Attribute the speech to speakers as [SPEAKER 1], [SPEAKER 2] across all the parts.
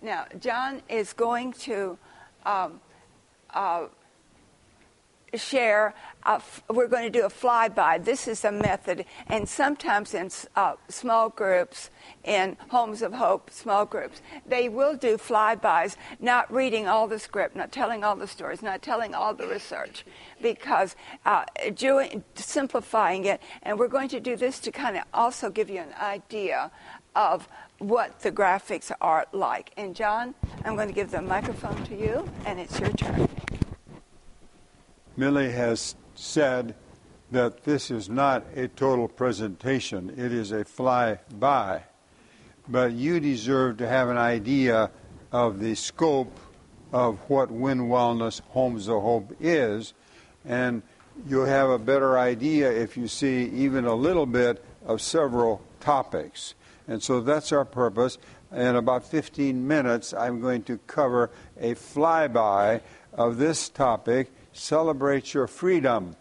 [SPEAKER 1] Now, John is going to share. We're going to do a flyby. This is a method, and sometimes in small groups, in Homes of Hope, small groups, they will do flybys, not reading all the script, not telling all the stories, not telling all the research, because simplifying it. And we're going to do this to kind of also give you an idea of what the graphics are like. And John, I'm going to give the microphone to you, and it's your turn.
[SPEAKER 2] Millie has said that this is not a total presentation. It is a fly-by. But you deserve to have an idea of the scope of what Win Wellness Homes of Hope is, and you'll have a better idea if you see even a little bit of several topics. And so that's our purpose. In about 15 minutes, I'm going to cover a flyby of this topic, Celebrate Your Freedom.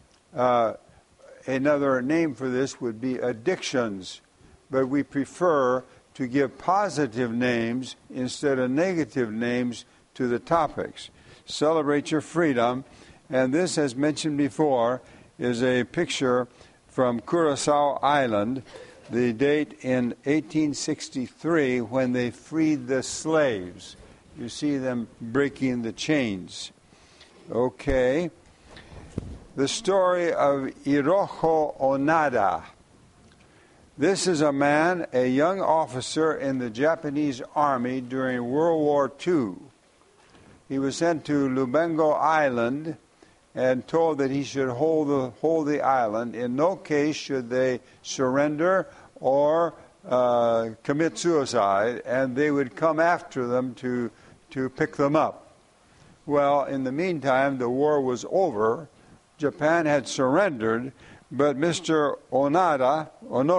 [SPEAKER 2] Another name for this would be addictions, but we prefer to give positive names instead of negative names to the topics. Celebrate Your Freedom, and this, as mentioned before, is a picture from Curacao Island, the date in 1863 when they freed the slaves. You see them breaking the chains. Okay. The story of Iroho Onada. This is a man, a young officer in the Japanese army during World War II. He was sent to Lubengo Island and told that he should hold the island. In no case should they surrender or commit suicide, and they would come after them to pick them up. Well, in the meantime, the war was over. Japan had surrendered, but Mr. Onoda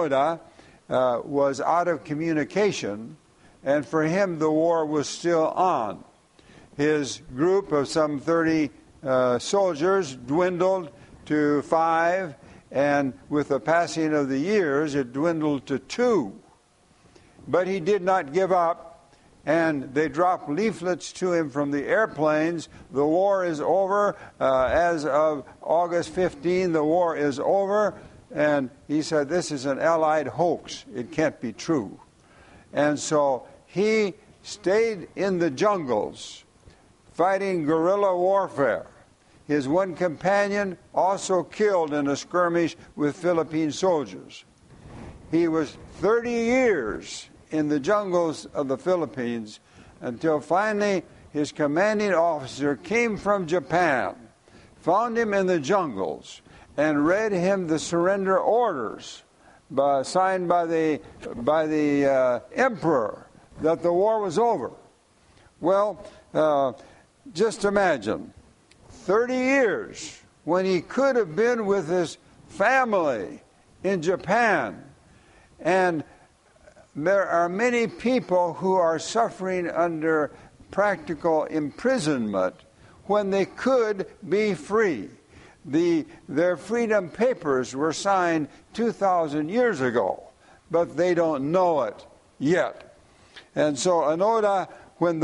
[SPEAKER 2] was out of communication, and for him the war was still on. His group of some 30 soldiers dwindled to 5, and with the passing of the years, it dwindled to 2. But he did not give up. And they dropped leaflets to him from the airplanes. The war is over. As of August 15, the war is over. And he said, this is an Allied hoax. It can't be true. And so he stayed in the jungles fighting guerrilla warfare. His one companion also killed in a skirmish with Philippine soldiers. He was 30 years in the jungles of the Philippines until finally his commanding officer came from Japan, found him in the jungles, and read him the surrender orders signed by the emperor that the war was over. Well, just imagine, 30 years when he could have been with his family in Japan, and there are many people who are suffering under practical imprisonment when they could be free. Their freedom papers were signed 2,000 years ago, but they don't know it yet. And so Onoda, when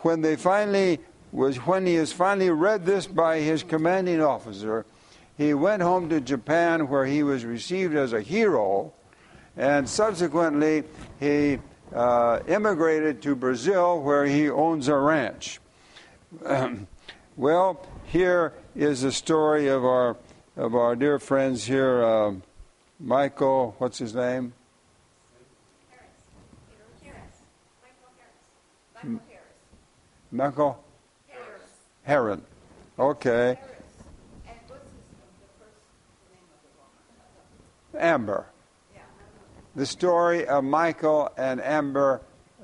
[SPEAKER 2] he has finally read this by his commanding officer, he went home to Japan, where he was received as a hero. And subsequently, he immigrated to Brazil, where he owns a ranch. Well, here is the story of our dear friends here. Michael, what's his name? Michael Heron. Okay.
[SPEAKER 1] And what's the first name of the woman?
[SPEAKER 2] Amber. The story of Michael and Amber,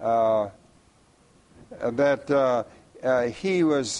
[SPEAKER 2] that he was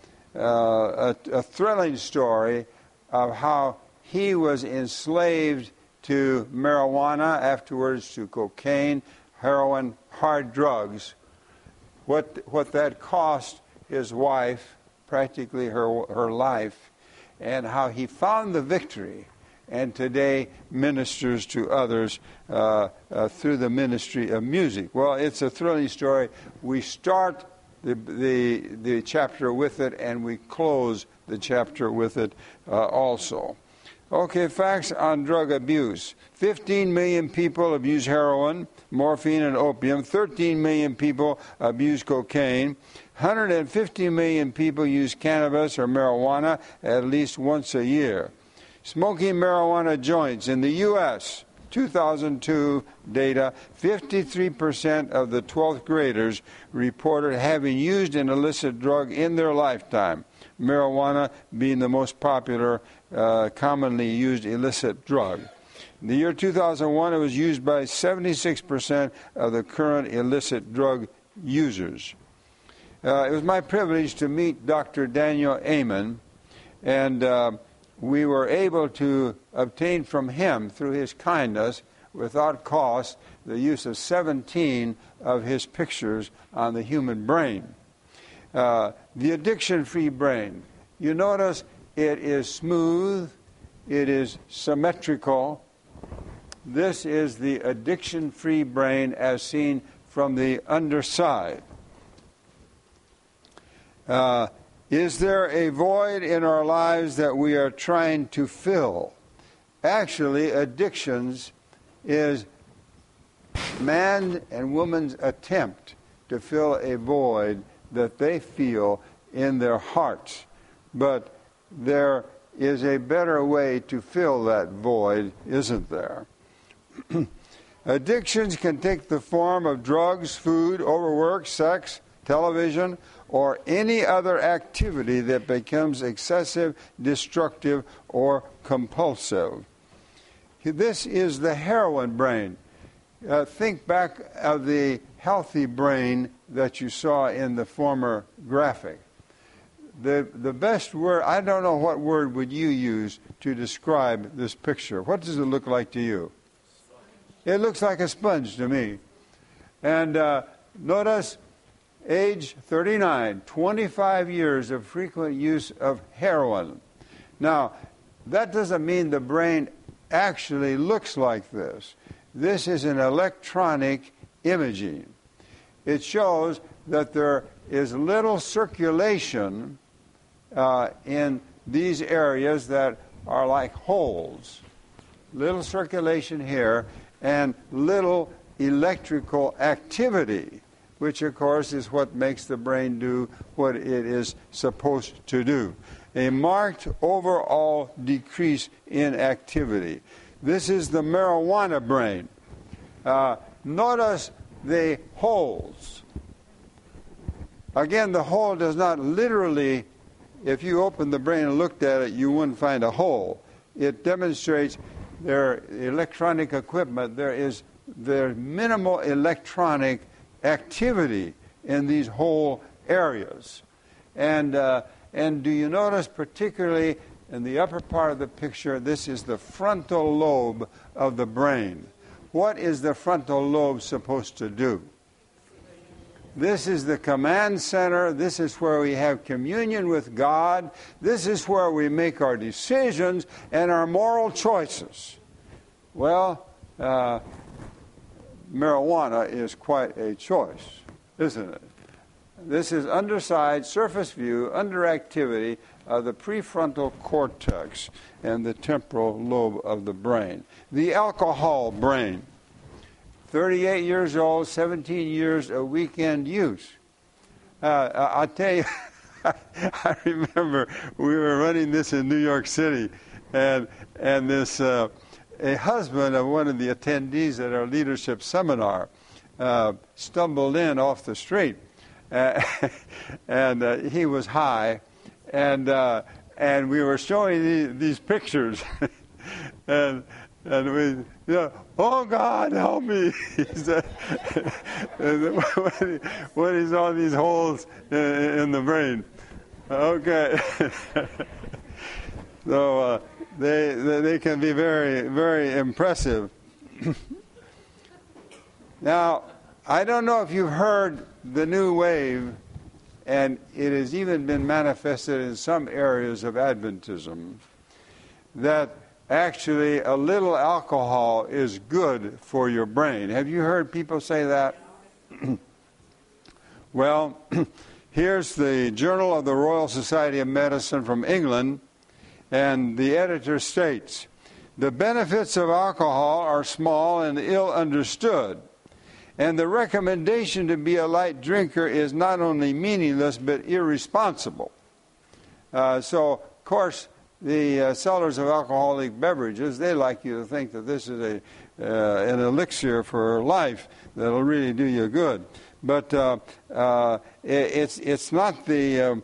[SPEAKER 2] a thrilling story of how he was enslaved to marijuana, afterwards to cocaine, heroin, hard drugs. What that cost his wife, practically her life, and how he found the victory and today ministers to others through the ministry of music. Well, it's a thrilling story. We start the chapter with it, and we close the chapter with it also. Okay, facts on drug abuse. 15 million people abuse heroin, morphine, and opium. 13 million people abuse cocaine. 150 million people use cannabis or marijuana at least once a year. Smoking marijuana joints in the U.S., 2002 data, 53% of the 12th graders reported having used an illicit drug in their lifetime, marijuana being the most popular, commonly used illicit drug. In the year 2001, it was used by 76% of the current illicit drug users. It was my privilege to meet Dr. Daniel Amen, and we were able to obtain from him, through his kindness, without cost, the use of 17 of his pictures on the human brain. The addiction-free brain. You notice it is smooth, it is symmetrical. This is the addiction-free brain as seen from the underside. Is there a void in our lives that we are trying to fill? Actually, addictions is man and woman's attempt to fill a void that they feel in their hearts. But there is a better way to fill that void, isn't there? Addictions can take the form of drugs, food, overwork, sex, television, or any other activity that becomes excessive, destructive, or compulsive. This is the heroin brain. Think back of the healthy brain that you saw in the former graphic. The best word, I don't know what word would you use to describe this picture. What does it look like to you? It looks like a sponge to me. And notice age 39, 25 years of frequent use of heroin. Now, that doesn't mean the brain actually looks like this. This is an electronic imaging. It shows that there is little circulation in these areas that are like holes. Little circulation here and little electrical activity, which of course is what makes the brain do what it is supposed to do. A marked overall decrease in activity. This is the marijuana brain. Notice the holes. Again, the hole does not literally, if you opened the brain and looked at it, you wouldn't find a hole. It demonstrates their electronic equipment. There's minimal electronic activity in these whole areas. And do you notice particularly in the upper part of the picture, this is the frontal lobe of the brain. What is the frontal lobe supposed to do? This is the command center. This is where we have communion with God. This is where we make our decisions and our moral choices. Well, marijuana is quite a choice, isn't it? This is underside, surface view, underactivity of the prefrontal cortex and the temporal lobe of the brain. The alcohol brain. 38 years old, 17 years of weekend use. I'll tell you, I remember we were running this in New York City, and this a husband of one of the attendees at our leadership seminar stumbled in off the street, and he was high, and we were showing these pictures, and we, oh God, help me! He said, when he saw these holes in the brain. Okay, so they can be very, very impressive. Now, I don't know if you've heard the new wave, and it has even been manifested in some areas of Adventism, that actually a little alcohol is good for your brain. Have you heard people say that? Well, here's the Journal of the Royal Society of Medicine from England, and the editor states, "The benefits of alcohol are small and ill understood, and the recommendation to be a light drinker is not only meaningless but irresponsible." So, of course, the sellers of alcoholic beverages, they like you to think that this is an elixir for life that will really do you good. But it's not the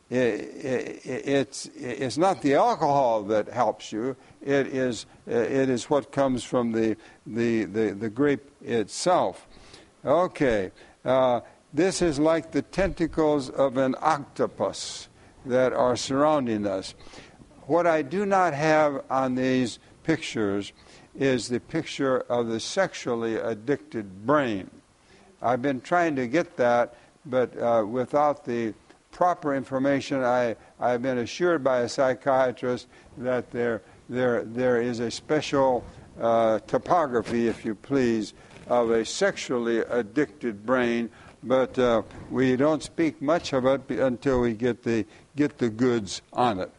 [SPEAKER 2] it's not the alcohol that helps you. It is what comes from the grape itself. Okay, this is like the tentacles of an octopus that are surrounding us. What I do not have on these pictures is the picture of the sexually addicted brain. I've been trying to get that, but without the proper information, I've been assured by a psychiatrist that there is a special topography, if you please, of a sexually addicted brain, but we don't speak much of it until we get the goods on it.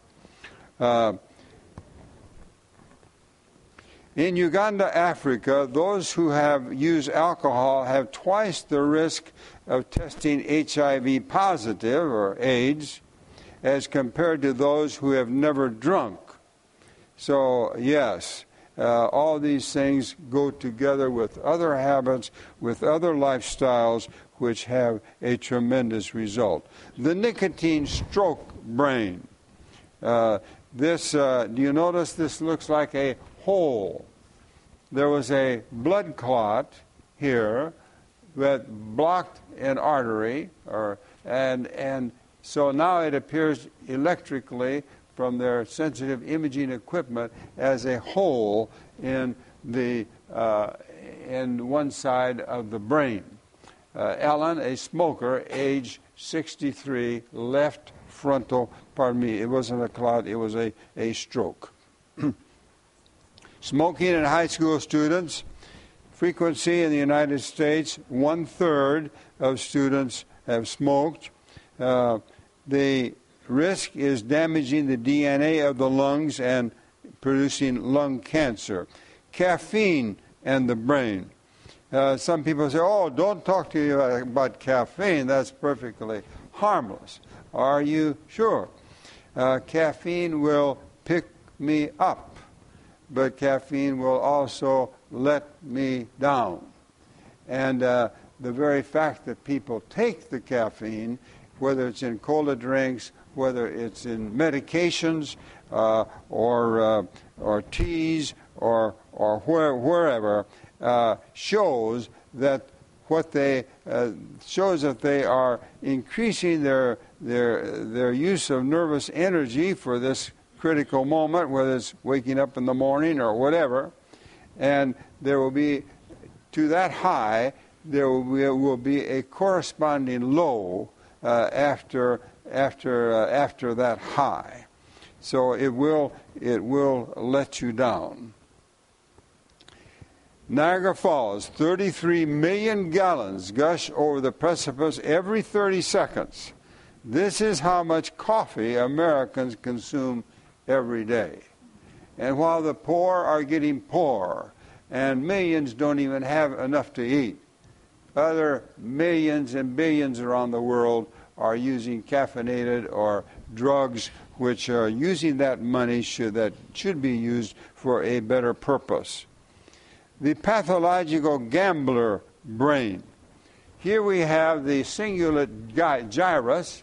[SPEAKER 2] In Uganda, Africa, those who have used alcohol have twice the risk of testing HIV positive or AIDS as compared to those who have never drunk. So, yes, all these things go together with other habits, with other lifestyles, which have a tremendous result. The nicotine stroke brain. Do you notice this looks like a hole? There was a blood clot here that blocked an artery, and so now it appears electrically from their sensitive imaging equipment as a hole in one side of the brain. Ellen, a smoker, age 63, left frontal, it wasn't a clot, it was a stroke. Smoking in high school students, frequency in the United States, 1/3 of students have smoked. The risk is damaging the DNA of the lungs and producing lung cancer. Caffeine and the brain. Some people say, oh, don't talk to you about caffeine. That's perfectly harmless. Are you sure? Caffeine will pick me up, but caffeine will also let me down. And the very fact that people take the caffeine, whether it's in cola drinks, whether it's in medications or teas or wherever, shows that they are increasing their use of nervous energy for this critical moment, whether it's waking up in the morning or whatever, and there will be, to that high, there will be a corresponding low after that high. So it will let you down. Niagara Falls, 33 million gallons gush over the precipice every 30 seconds. This is how much coffee Americans consume every day. And while the poor are getting poorer, and millions don't even have enough to eat, other millions and billions around the world are using caffeinated or drugs which are using that money that should be used for a better purpose. The pathological gambler brain. Here we have the cingulate gyrus,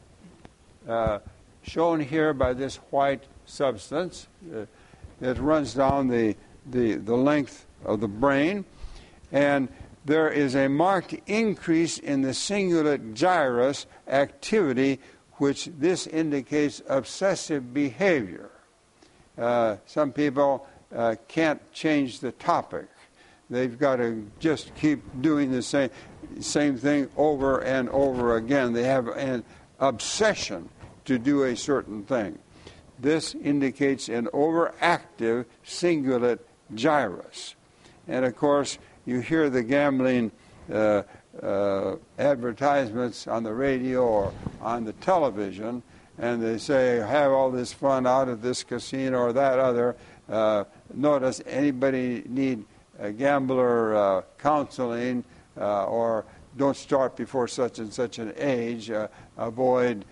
[SPEAKER 2] shown here by this white substance that runs down the length of the brain, and there is a marked increase in the cingulate gyrus activity, which this indicates obsessive behavior. Some people can't change the topic. They've got to just keep doing the same thing over and over again. They have an obsession to do a certain thing. this indicates an overactive cingulate gyrus. And of course, you hear the gambling advertisements on the radio or on the television, and they say, have all this fun out at this casino or that other. Notice anybody need gambler counseling or don't start before such and such an age. Avoid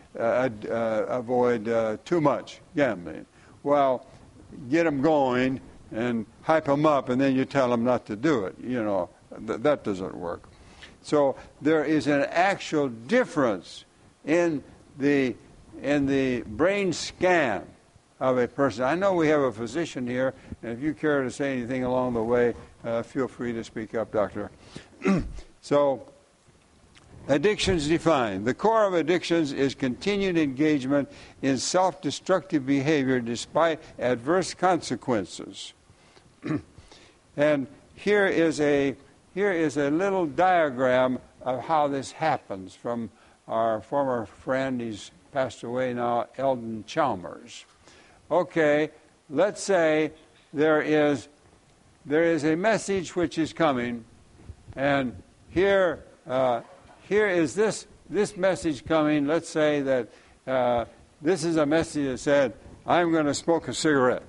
[SPEAKER 2] too much gambling. Well, get them going and hype them up, and then you tell them not to do it. You know, that doesn't work. So there is an actual difference in the brain scan of a person. I know we have a physician here, and if you care to say anything along the way, feel free to speak up, doctor. So, addictions defined. The core of addictions is continued engagement in self-destructive behavior despite adverse consequences. And here is a little diagram of how this happens from our former friend, he's passed away now, Eldon Chalmers. Okay, let's say there is a message which is coming, and here is this message coming. Let's say that this is a message that said, I'm going to smoke a cigarette.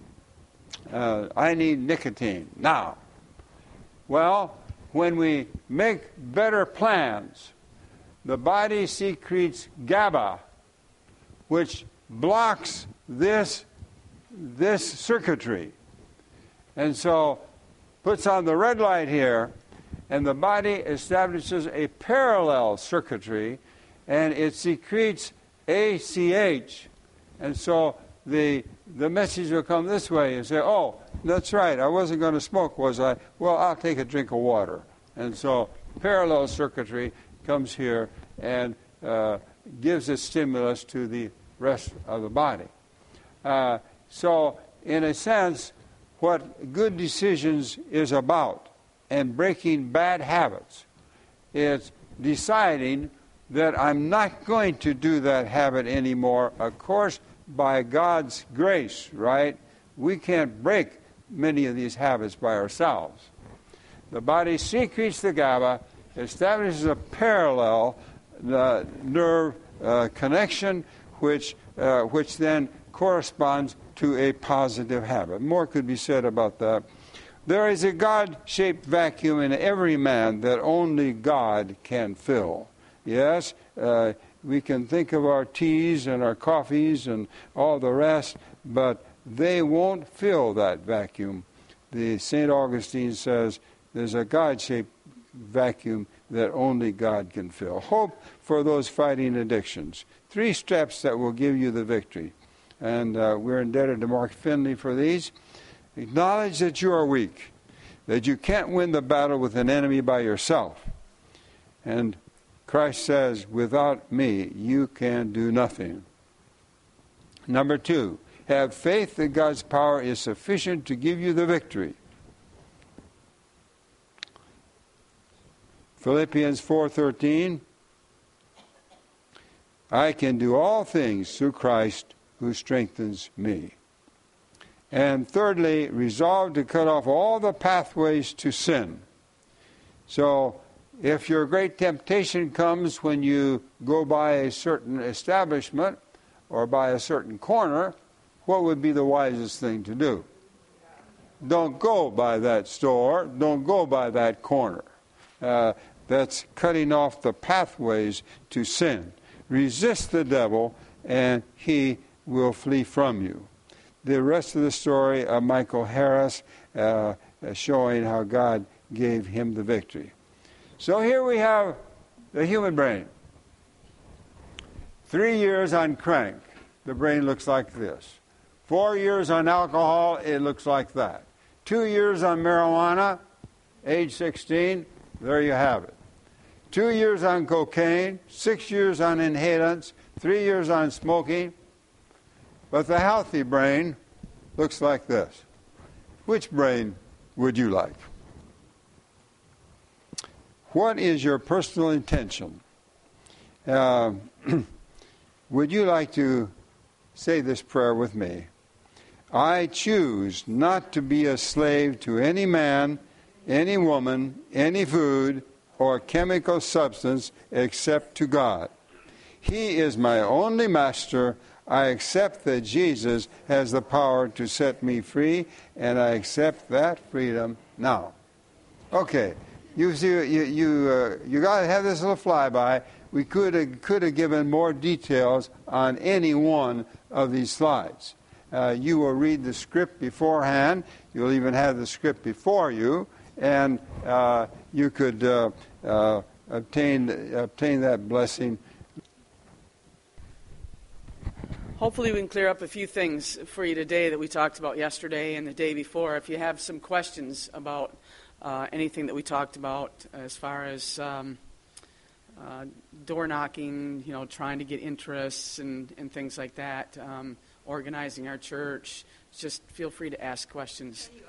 [SPEAKER 2] I need nicotine now. Well, when we make better plans, the body secretes GABA, which blocks this circuitry. And so puts on the red light here, and the body establishes a parallel circuitry, and it secretes ACH. And so the message will come this way and say, oh, that's right, I wasn't going to smoke, was I? Well, I'll take a drink of water. And so parallel circuitry comes here and gives a stimulus to the rest of the body. So, in a sense, what good decisions is about and breaking bad habits is deciding that I'm not going to do that habit anymore, of course, by God's grace, right? We can't break many of these habits by ourselves. The body secretes the GABA, establishes a parallel nerve connection, which then corresponds to a positive habit. More could be said about that. There is a God-shaped vacuum in every man that only God can fill. Yes, we can think of our teas and our coffees and all the rest, but they won't fill that vacuum. The St. Augustine says there's a God-shaped vacuum that only God can fill. Hope for those fighting addictions. 3 steps that will give you the victory. And we're indebted to Mark Finley for these. Acknowledge that you are weak, that you can't win the battle with an enemy by yourself. And Christ says, without me, you can do nothing. Number 2, have faith that God's power is sufficient to give you the victory. Philippians 4:13, I can do all things through Christ who strengthens me. And thirdly, resolve to cut off all the pathways to sin. So, if your great temptation comes when you go by a certain establishment or by a certain corner, what would be the wisest thing to do? Don't go by that store. Don't go by that corner. That's cutting off the pathways to sin. Resist the devil, and he will flee from you. The rest of the story of Michael Harris showing how God gave him the victory. So here we have the human brain. 3 years on crank, the brain looks like this. 4 years on alcohol, it looks like that. 2 years on marijuana, age 16, there you have it. 2 years on cocaine, 6 years on inhalants, 3 years on smoking. But the healthy brain looks like this. Which brain would you like? What is your personal intention? Would you like to say this prayer with me. I choose not to be a slave to any man, any woman, any food, or chemical substance except to God. He is my only master. I accept that Jesus has the power to set me free, and I accept that freedom now. Okay, you see, you got to have this little flyby. We could have given more details on any one of these slides. You will read the script beforehand. You'll even have the script before you, and you could obtain that blessing.
[SPEAKER 3] Hopefully we can clear up a few things for you today that we talked about yesterday and the day before. If you have some questions about anything that we talked about as far as door knocking, trying to get interests and things like that, organizing our church, just feel free to ask questions.
[SPEAKER 1] Can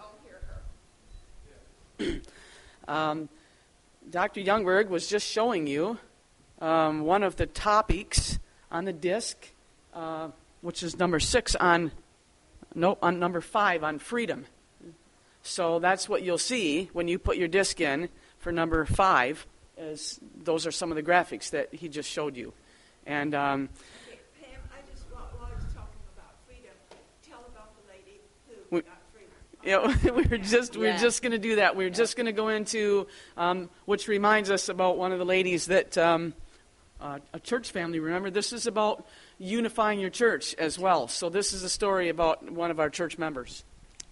[SPEAKER 1] you all hear her?
[SPEAKER 3] Dr. Youngberg was just showing you one of the topics on the disc, which is number 6 on number 5 on freedom. So that's what you'll see when you put your disc in for number 5. Those are some of the graphics that he just showed you. And
[SPEAKER 1] Pam, I just while I was talking about freedom, tell about the lady who got freedom.
[SPEAKER 3] we're just going to do that. We're just going to go into, which reminds us about one of the ladies that a church family. Remember, this is about unifying your church as well. So this is a story about one of our church members.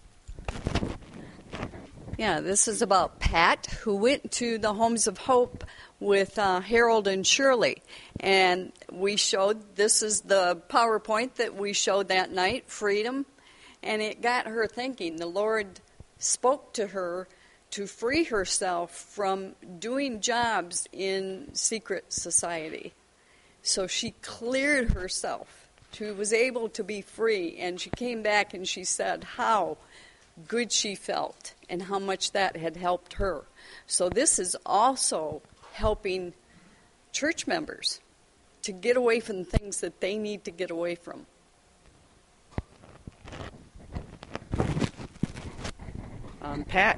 [SPEAKER 4] Yeah, this is about Pat, who went to the Homes of Hope with Harold and Shirley. And we showed, this is the PowerPoint that we showed that night, Freedom. And it got her thinking. The Lord spoke to her to free herself from doing jobs in secret society. So she cleared herself. She was able to be free. And she came back and she said how good she felt and how much that had helped her. So this is also helping church members to get away from the things that they need to get away from.
[SPEAKER 3] Pat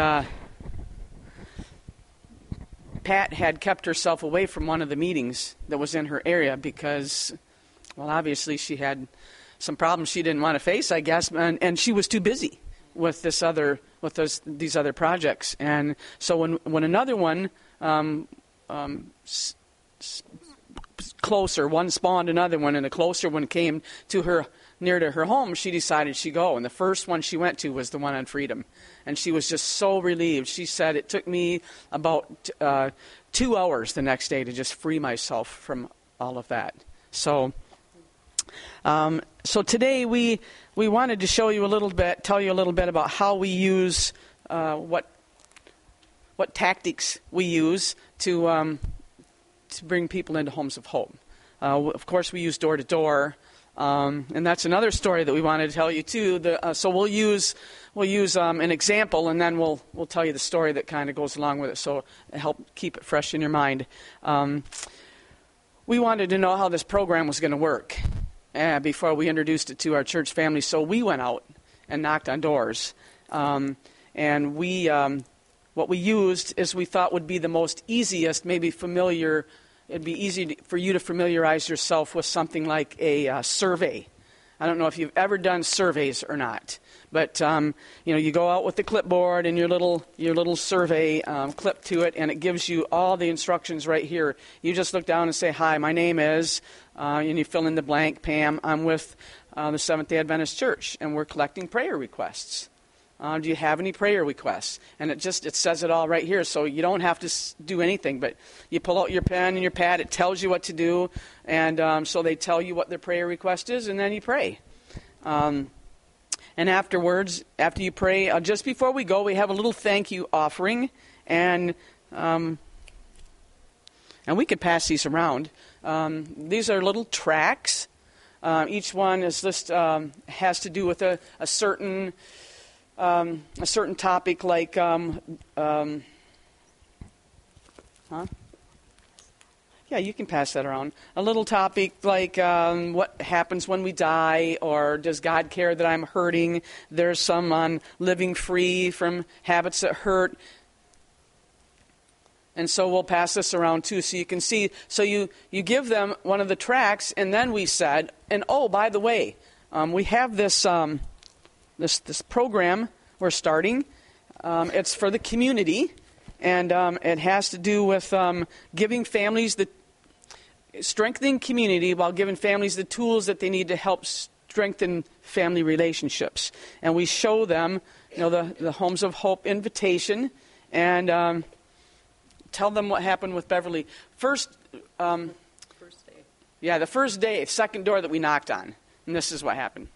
[SPEAKER 3] had kept herself away from one of the meetings that was in her area because, well, obviously she had some problems she didn't want to face, I guess, and she was too busy with these other projects. And so when another one closer, one spawned another one, and a closer one came to her, near to her home, she decided she'd go. And the first one she went to was the one on freedom. And she was just so relieved. She said, it took me about 2 hours the next day to just free myself from all of that. So today we wanted to show you a little bit, tell you a little bit about how we use, what tactics we use to bring people into Homes of Hope. Of course, we use door-to-door, and that's another story that we wanted to tell you too. So we'll use an example, and then we'll tell you the story that kind of goes along with it. So help keep it fresh in your mind. We wanted to know how this program was going to work before we introduced it to our church family. So we went out and knocked on doors, and what we used is we thought would be the most easiest, maybe familiar. It'd be easy for you to familiarize yourself with something like a survey. I don't know if you've ever done surveys or not, but you go out with the clipboard and your little survey clip to it, and it gives you all the instructions right here. You just look down and say, "Hi, my name is," and you fill in the blank. Pam, I'm with the Seventh-day Adventist Church, and we're collecting prayer requests. Do you have any prayer requests? And it says it all right here, so you don't have to do anything, but you pull out your pen and your pad, it tells you what to do, and so they tell you what their prayer request is, and then you pray. And afterwards, after you pray, just before we go, we have a little thank you offering, and we could pass these around. These are little tracts. Each one is has to do with a certain topic, like Yeah, you can pass that around. A little topic like what happens when we die, or does God care that I'm hurting? There's some on living free from habits that hurt. And so we'll pass this around too, so you can see. So you give them one of the tracts, and then we said, and oh, by the way, we have this this program we're starting. It's for the community, and it has to do with giving families strengthening community while giving families the tools that they need to help strengthen family relationships. And we show them, the Homes of Hope invitation, and tell them what happened with Beverly. First day. Yeah, the first day, second door that we knocked on. And this is what happened.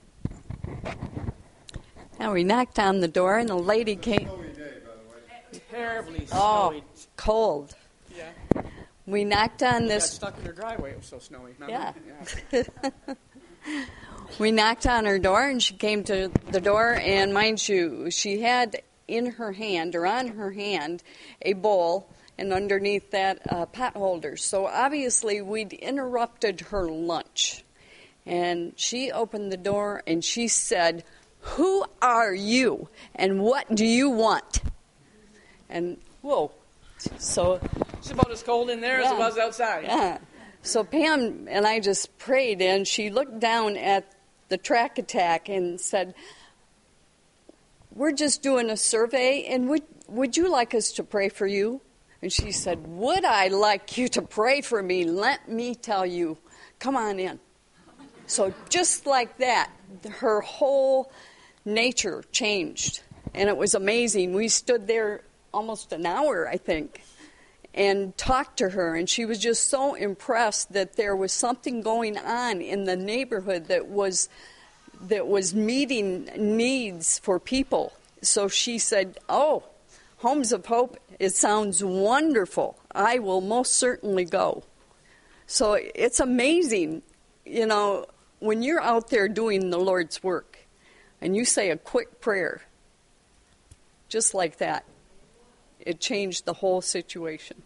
[SPEAKER 4] And we knocked on the door, and the lady came.
[SPEAKER 2] Snowy day, by the way.
[SPEAKER 3] Terribly
[SPEAKER 4] Oh,
[SPEAKER 3] snowy.
[SPEAKER 4] cold.
[SPEAKER 3] Yeah.
[SPEAKER 4] We knocked on
[SPEAKER 3] Got
[SPEAKER 4] this.
[SPEAKER 3] stuck in her driveway. It was so snowy.
[SPEAKER 4] Yeah.
[SPEAKER 3] Yeah.
[SPEAKER 4] We knocked on her door, and she came to the door, and mind you, she had in her hand, or on her hand, a bowl, and underneath that, pot holder. So obviously, we'd interrupted her lunch. And she opened the door, and she said, "Who are you, and what do you want?" And,
[SPEAKER 3] Whoa.
[SPEAKER 4] so...
[SPEAKER 3] It's about as cold in there as it was outside.
[SPEAKER 4] Yeah. So Pam and I just prayed, and she looked down at the track attack and said, "We're just doing a survey, and would you like us to pray for you?" And she said, "Would I like you to pray for me? Let me tell you. Come on in." So just like that, her whole nature changed, and it was amazing. We stood there almost an hour, I think, and talked to her, and she was just so impressed that there was something going on in the neighborhood that was meeting needs for people. So she said, "Oh, Homes of Hope, it sounds wonderful. I will most certainly go." So it's amazing, when you're out there doing the Lord's work and you say a quick prayer, just like that, it changed the whole situation.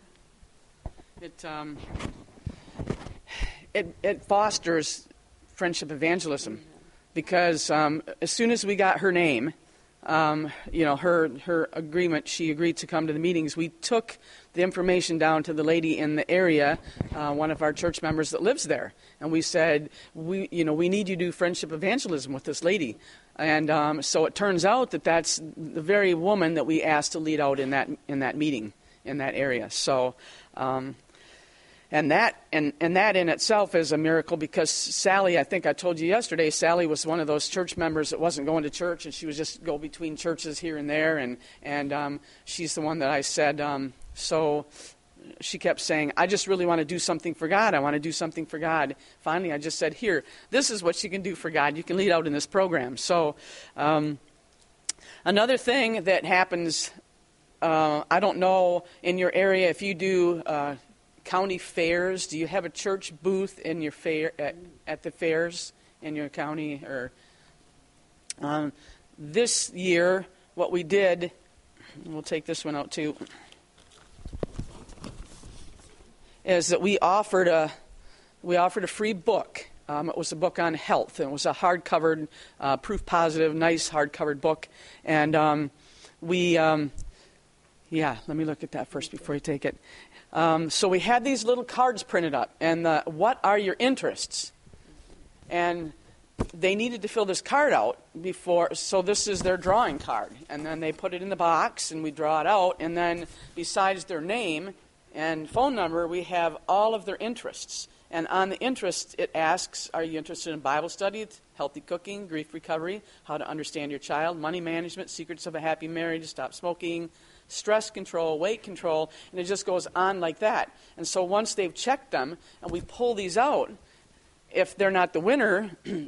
[SPEAKER 3] It fosters friendship evangelism, because as soon as we got her name, her agreement, she agreed to come to the meetings. We took the information down to the lady in the area, one of our church members that lives there, and we said, we need you to do friendship evangelism with this lady. And so it turns out that that's the very woman that we asked to lead out in that meeting in that area. So, and that in itself is a miracle, because Sally, I think I told you yesterday, Sally was one of those church members that wasn't going to church, and she was just go between churches here and there, and she's the one that I said. So she kept saying, "I just really want to do something for God. I want to do something for God." Finally, I just said, "Here, this is what you can do for God. You can lead out in this program." So another thing that happens, I don't know in your area if you do county fairs. Do you have a church booth in your fair at the fairs in your county? Or this year, what we did, we'll take this one out too, is that we offered a free book. It was a book on health, and it was a hardcover, proof positive, nice hardcover book. And let me look at that first before you take it. So we had these little cards printed up, and what are your interests? And they needed to fill this card out so this is their drawing card. And then they put it in the box, and we draw it out, and then besides their name and phone number, we have all of their interests. And on the interests, it asks, are you interested in Bible study, healthy cooking, grief recovery, how to understand your child, money management, secrets of a happy marriage, stop smoking, stress control, weight control, and it just goes on like that. And so once they've checked them, and we pull these out, if they're not the winner,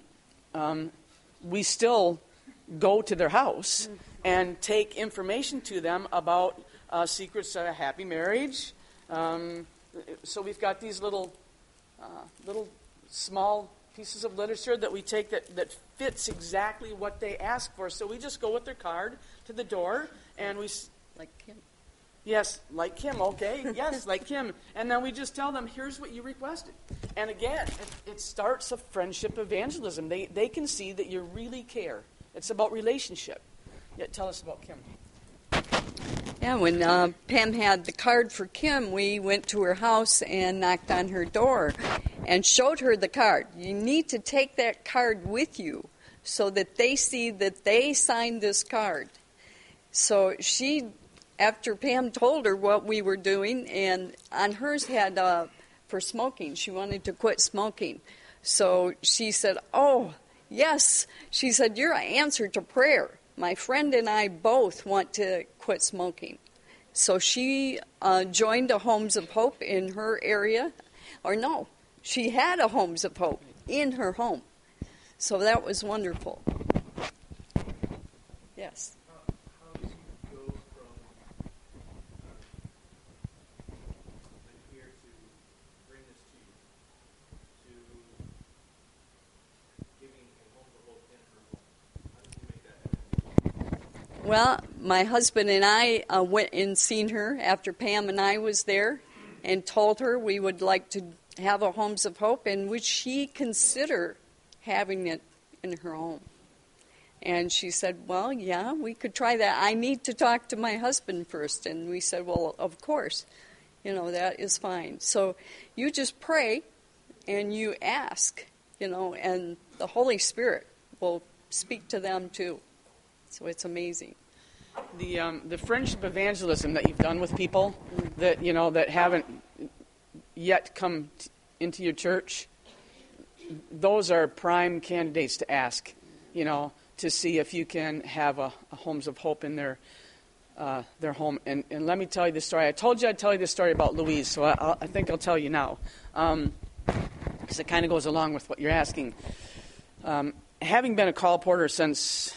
[SPEAKER 3] we still go to their house and take information to them about secrets of a happy marriage. So we've got these little small pieces of literature that we take that fits exactly what they ask for. So we just go with their card to the door, and we...
[SPEAKER 4] Like Kim.
[SPEAKER 3] Yes, like Kim, okay. Yes, like Kim. And then we just tell them, here's what you requested. And again, it starts a friendship evangelism. They can see that you really care. It's about relationship. Yeah, tell us about Kim.
[SPEAKER 4] Yeah, when Pam had the card for Kim, we went to her house and knocked on her door and showed her the card. You need to take that card with you so that they see that they signed this card. So she, after Pam told her what we were doing, and on hers had for smoking, she wanted to quit smoking. So she said, oh, yes. She said, you're an answer to prayer. My friend and I both want to quit smoking. So she joined a Homes of Hope in her area. Or no, she had a Homes of Hope in her home. So that was wonderful. Yes.
[SPEAKER 5] How did you go from here to bring this to you, to giving a Homes of Hope in her home? How did you make that happen?
[SPEAKER 4] Well, my husband and I went and seen her after Pam and I was there and told her we would like to have a Homes of Hope, and would she consider having it in her home? And she said, well, yeah, we could try that. I need to talk to my husband first. And we said, well, of course, that is fine. So you just pray and you ask, and the Holy Spirit will speak to them too. So it's amazing.
[SPEAKER 3] The friendship evangelism that you've done with people that that haven't yet come into your church, those are prime candidates to ask, to see if you can have a Homes of Hope in their home. And let me tell you the story. I told you I'd tell you the story about Louise, so I think I'll tell you now, because it kind of goes along with what you're asking. Having been a call porter since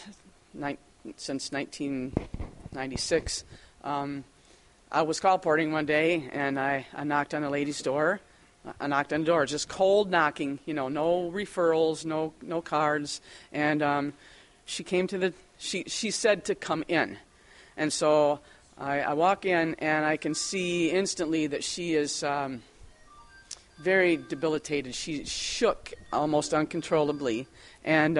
[SPEAKER 3] 1996, I was call porting one day, and I knocked on a lady's door. I knocked on the door, just cold knocking, no referrals, no cards. And she came she said to come in. And so I walk in, and I can see instantly that she is very debilitated. She shook almost uncontrollably. And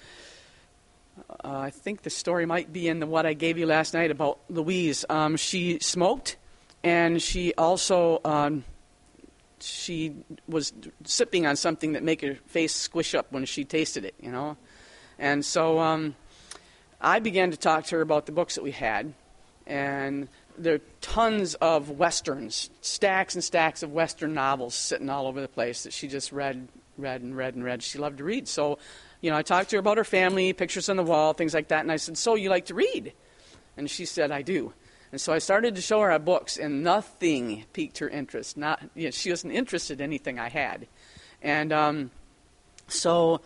[SPEAKER 3] I think the story might be in what I gave you last night about Louise. She smoked, and she also she was sipping on something that made her face squish up when she tasted it, And so I began to talk to her about the books that we had, and there are tons of Westerns, stacks and stacks of Western novels sitting all over the place that she just read. She loved to read. So, I talked to her about her family, pictures on the wall, things like that, and I said, so you like to read? And she said, I do. And so I started to show her our books, and nothing piqued her interest. She wasn't interested in anything I had. And so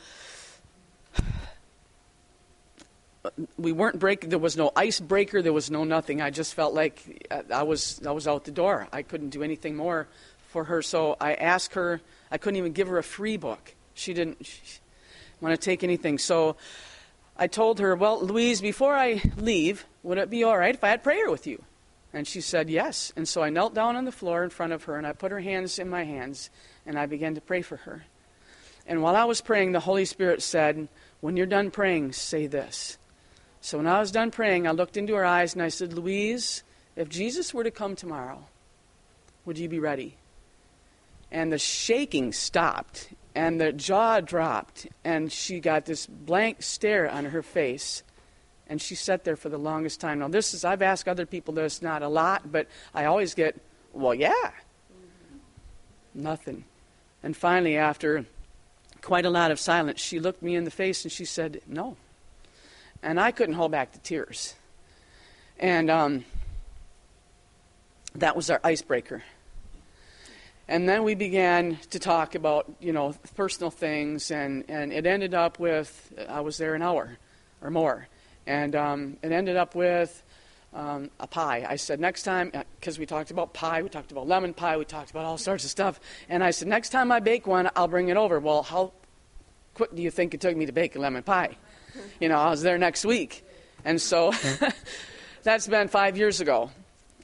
[SPEAKER 3] we weren't breaking. There was no icebreaker. There was no nothing. I just felt like I was out the door. I couldn't do anything more for her. So I asked her. I couldn't even give her a free book. She didn't want to take anything. So I told her, well, Louise, before I leave, would it be all right if I had prayer with you? And she said yes. And so I knelt down on the floor in front of her, and I put her hands in my hands, and I began to pray for her. And while I was praying, the Holy Spirit said, when you're done praying, say this. So when I was done praying, I looked into her eyes, and I said, Louise, if Jesus were to come tomorrow, would you be ready? And the shaking stopped, and the jaw dropped, and she got this blank stare on her face. And she sat there for the longest time. Now, I've asked other people this, not a lot, but I always get, well, yeah. Nothing. And finally, after quite a lot of silence, she looked me in the face and she said, no. And I couldn't hold back the tears. And that was our icebreaker. And then we began to talk about, personal things, and it ended up with, I was there an hour or more. And it ended up with a pie. I said, next time, because we talked about pie, we talked about lemon pie, we talked about all sorts of stuff. And I said, next time I bake one, I'll bring it over. Well, how quick do you think it took me to bake a lemon pie? I was there next week. And so that's been 5 years ago.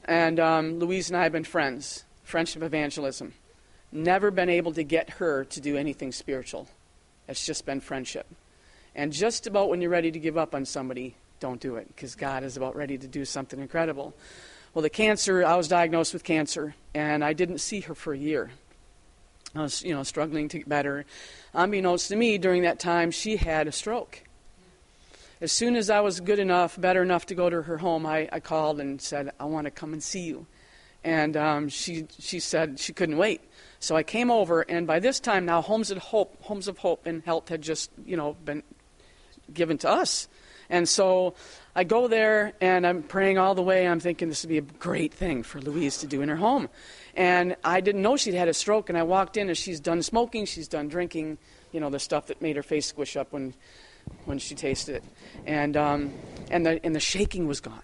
[SPEAKER 3] And Louise and I have been friends, friendship evangelism. Never been able to get her to do anything spiritual. It's just been friendship. And just about when you're ready to give up on somebody, don't do it, because God is about ready to do something incredible. Well, I was diagnosed with cancer, and I didn't see her for a year. I was, struggling to get better. Unbeknownst to me, during that time, she had a stroke. As soon as I was better enough to go to her home, I called and said, I want to come and see you. And she said she couldn't wait. So I came over, and by this time now, Homes of Hope and Health had just, been given to us. And so I go there, and I'm praying all the way. I'm thinking this would be a great thing for Louise to do in her home. And I didn't know she'd had a stroke, and I walked in, and she's done smoking, she's done drinking, the stuff that made her face squish up when she tasted it. And the shaking was gone.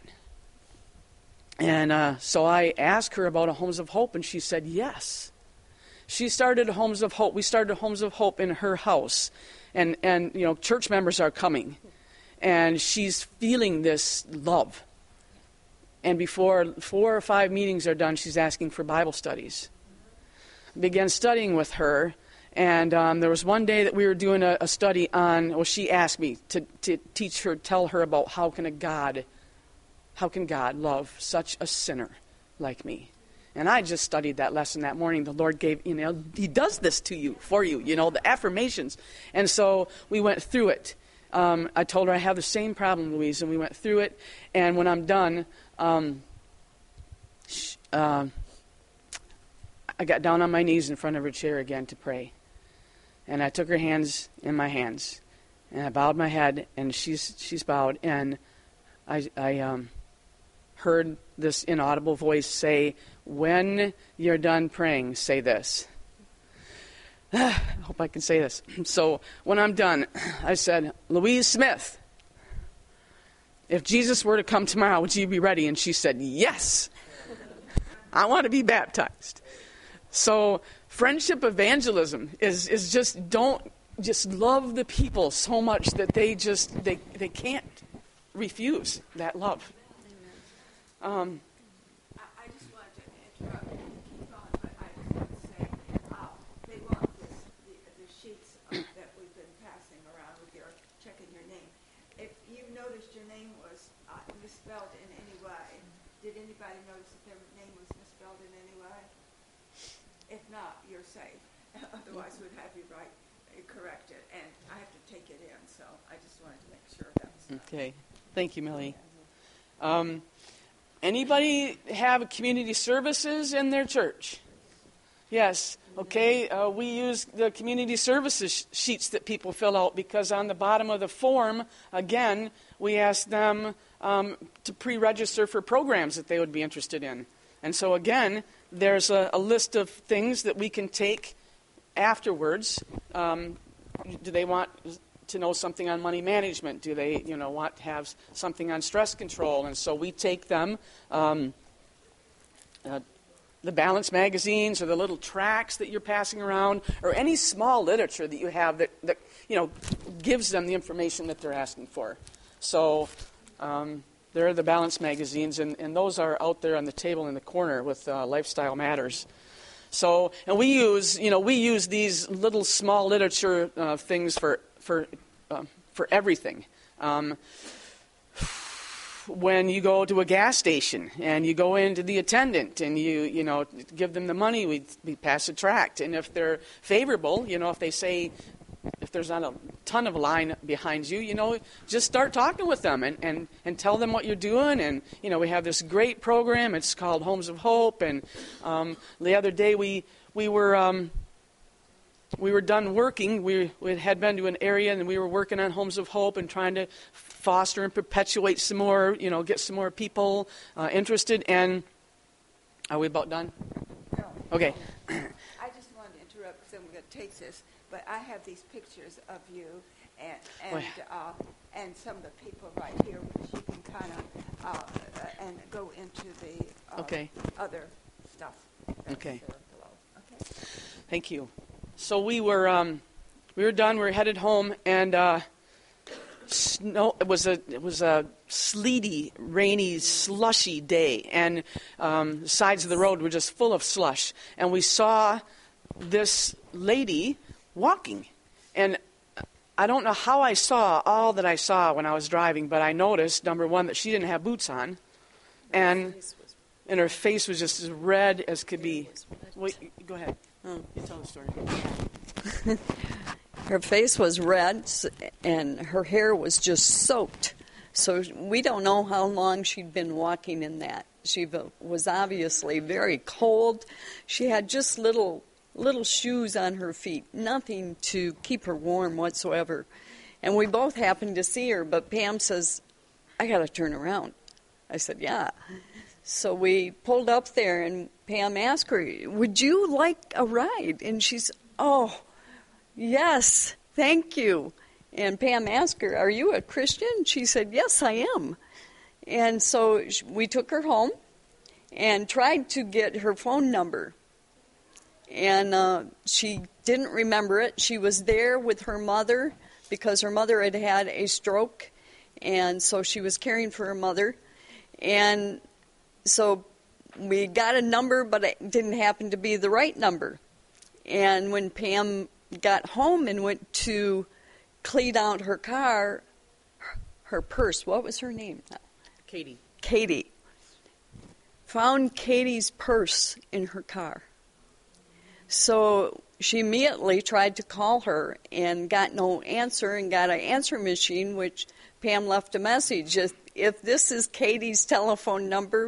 [SPEAKER 3] And so I asked her about a Homes of Hope, and she said yes. She started Homes of Hope. We started Homes of Hope in her house. And church members are coming. And she's feeling this love. And before 4 or 5 meetings are done, she's asking for Bible studies. Began studying with her. And there was one day that we were doing a study on, she asked me to tell her about how can God love such a sinner like me? And I just studied that lesson that morning. The Lord gave, He does this to you, for you, the affirmations. And so we went through it. I told her I have the same problem, Louise, and we went through it. And when I'm done, I got down on my knees in front of her chair again to pray. And I took her hands in my hands, and I bowed my head, and she's bowed, and I heard this inaudible voice say, when you're done praying, say this. I hope I can say this. So when I'm done, I said, Louise Smith, if Jesus were to come tomorrow, would you be ready? And she said, yes. I want to be baptized. So friendship evangelism is just love the people so much that they can't refuse that love.
[SPEAKER 1] I just wanted to interrupt and keep on, but I just want to say they want the sheets that we've been passing around with checking your name. If you noticed your name was misspelled in any way, did anybody notice that their name was misspelled in any way? If not, you're safe. Otherwise, we'd have you correct it, and I have to take it in. So I just wanted to make sure that was
[SPEAKER 3] okay. Thank you, Millie. Anybody have community services in their church? Yes. Okay. We use the community services sheets that people fill out because on the bottom of the form, again, we ask them to pre-register for programs that they would be interested in. And so, again, there's a list of things that we can take afterwards. Do they want to know something on money management? Do they, want to have something on stress control? And so we take them, the Balance magazines or the little tracts that you're passing around, or any small literature that you have that gives them the information that they're asking for. So there are the Balance magazines, and those are out there on the table in the corner with Lifestyle Matters. So, and we use these little small literature things for everything. When you go to a gas station and you go into the attendant and you give them the money, we pass a tract. And if they're favorable, if they say, if there's not a ton of line behind you, just start talking with them and tell them what you're doing. And, we have this great program. It's called Homes of Hope. And the other day we were done working. We had been to an area and we were working on Homes of Hope and trying to foster and perpetuate some more, get some more people interested. And are we about done?
[SPEAKER 1] No.
[SPEAKER 3] Okay.
[SPEAKER 1] I just wanted to interrupt because I'm going to take this, but I have these pictures of you and some of the people right here, which you can kind of and go into the other stuff.
[SPEAKER 3] Okay.
[SPEAKER 1] Below. Okay.
[SPEAKER 3] Thank you. So we were done. We were headed home, and snow. It was a sleety, rainy, slushy day, and the sides of the road were just full of slush. And we saw this lady walking, and I don't know how I saw all that I saw when I was driving, but I noticed, number one, that she didn't have boots on, and her face was just as red as could be. Wait, go ahead. You tell the story.
[SPEAKER 4] Her face was red, and her hair was just soaked. So we don't know how long she'd been walking in that. She was obviously very cold. She had just little shoes on her feet, nothing to keep her warm whatsoever. And we both happened to see her, but Pam says, I got to turn around. I said, yeah. So we pulled up there, and Pam asked her, would you like a ride? And she said, oh, yes, thank you. And Pam asked her, are you a Christian? She said, yes, I am. And so we took her home and tried to get her phone number. And she didn't remember it. She was there with her mother because her mother had had a stroke, and so she was caring for her mother. And so we got a number, but it didn't happen to be the right number. And when Pam got home and went to clean out her car, her purse, what was her name now? Katie. Found Katie's purse in her car. So she immediately tried to call her and got no answer and got an answer machine, which Pam left a message. If this is Katie's telephone number,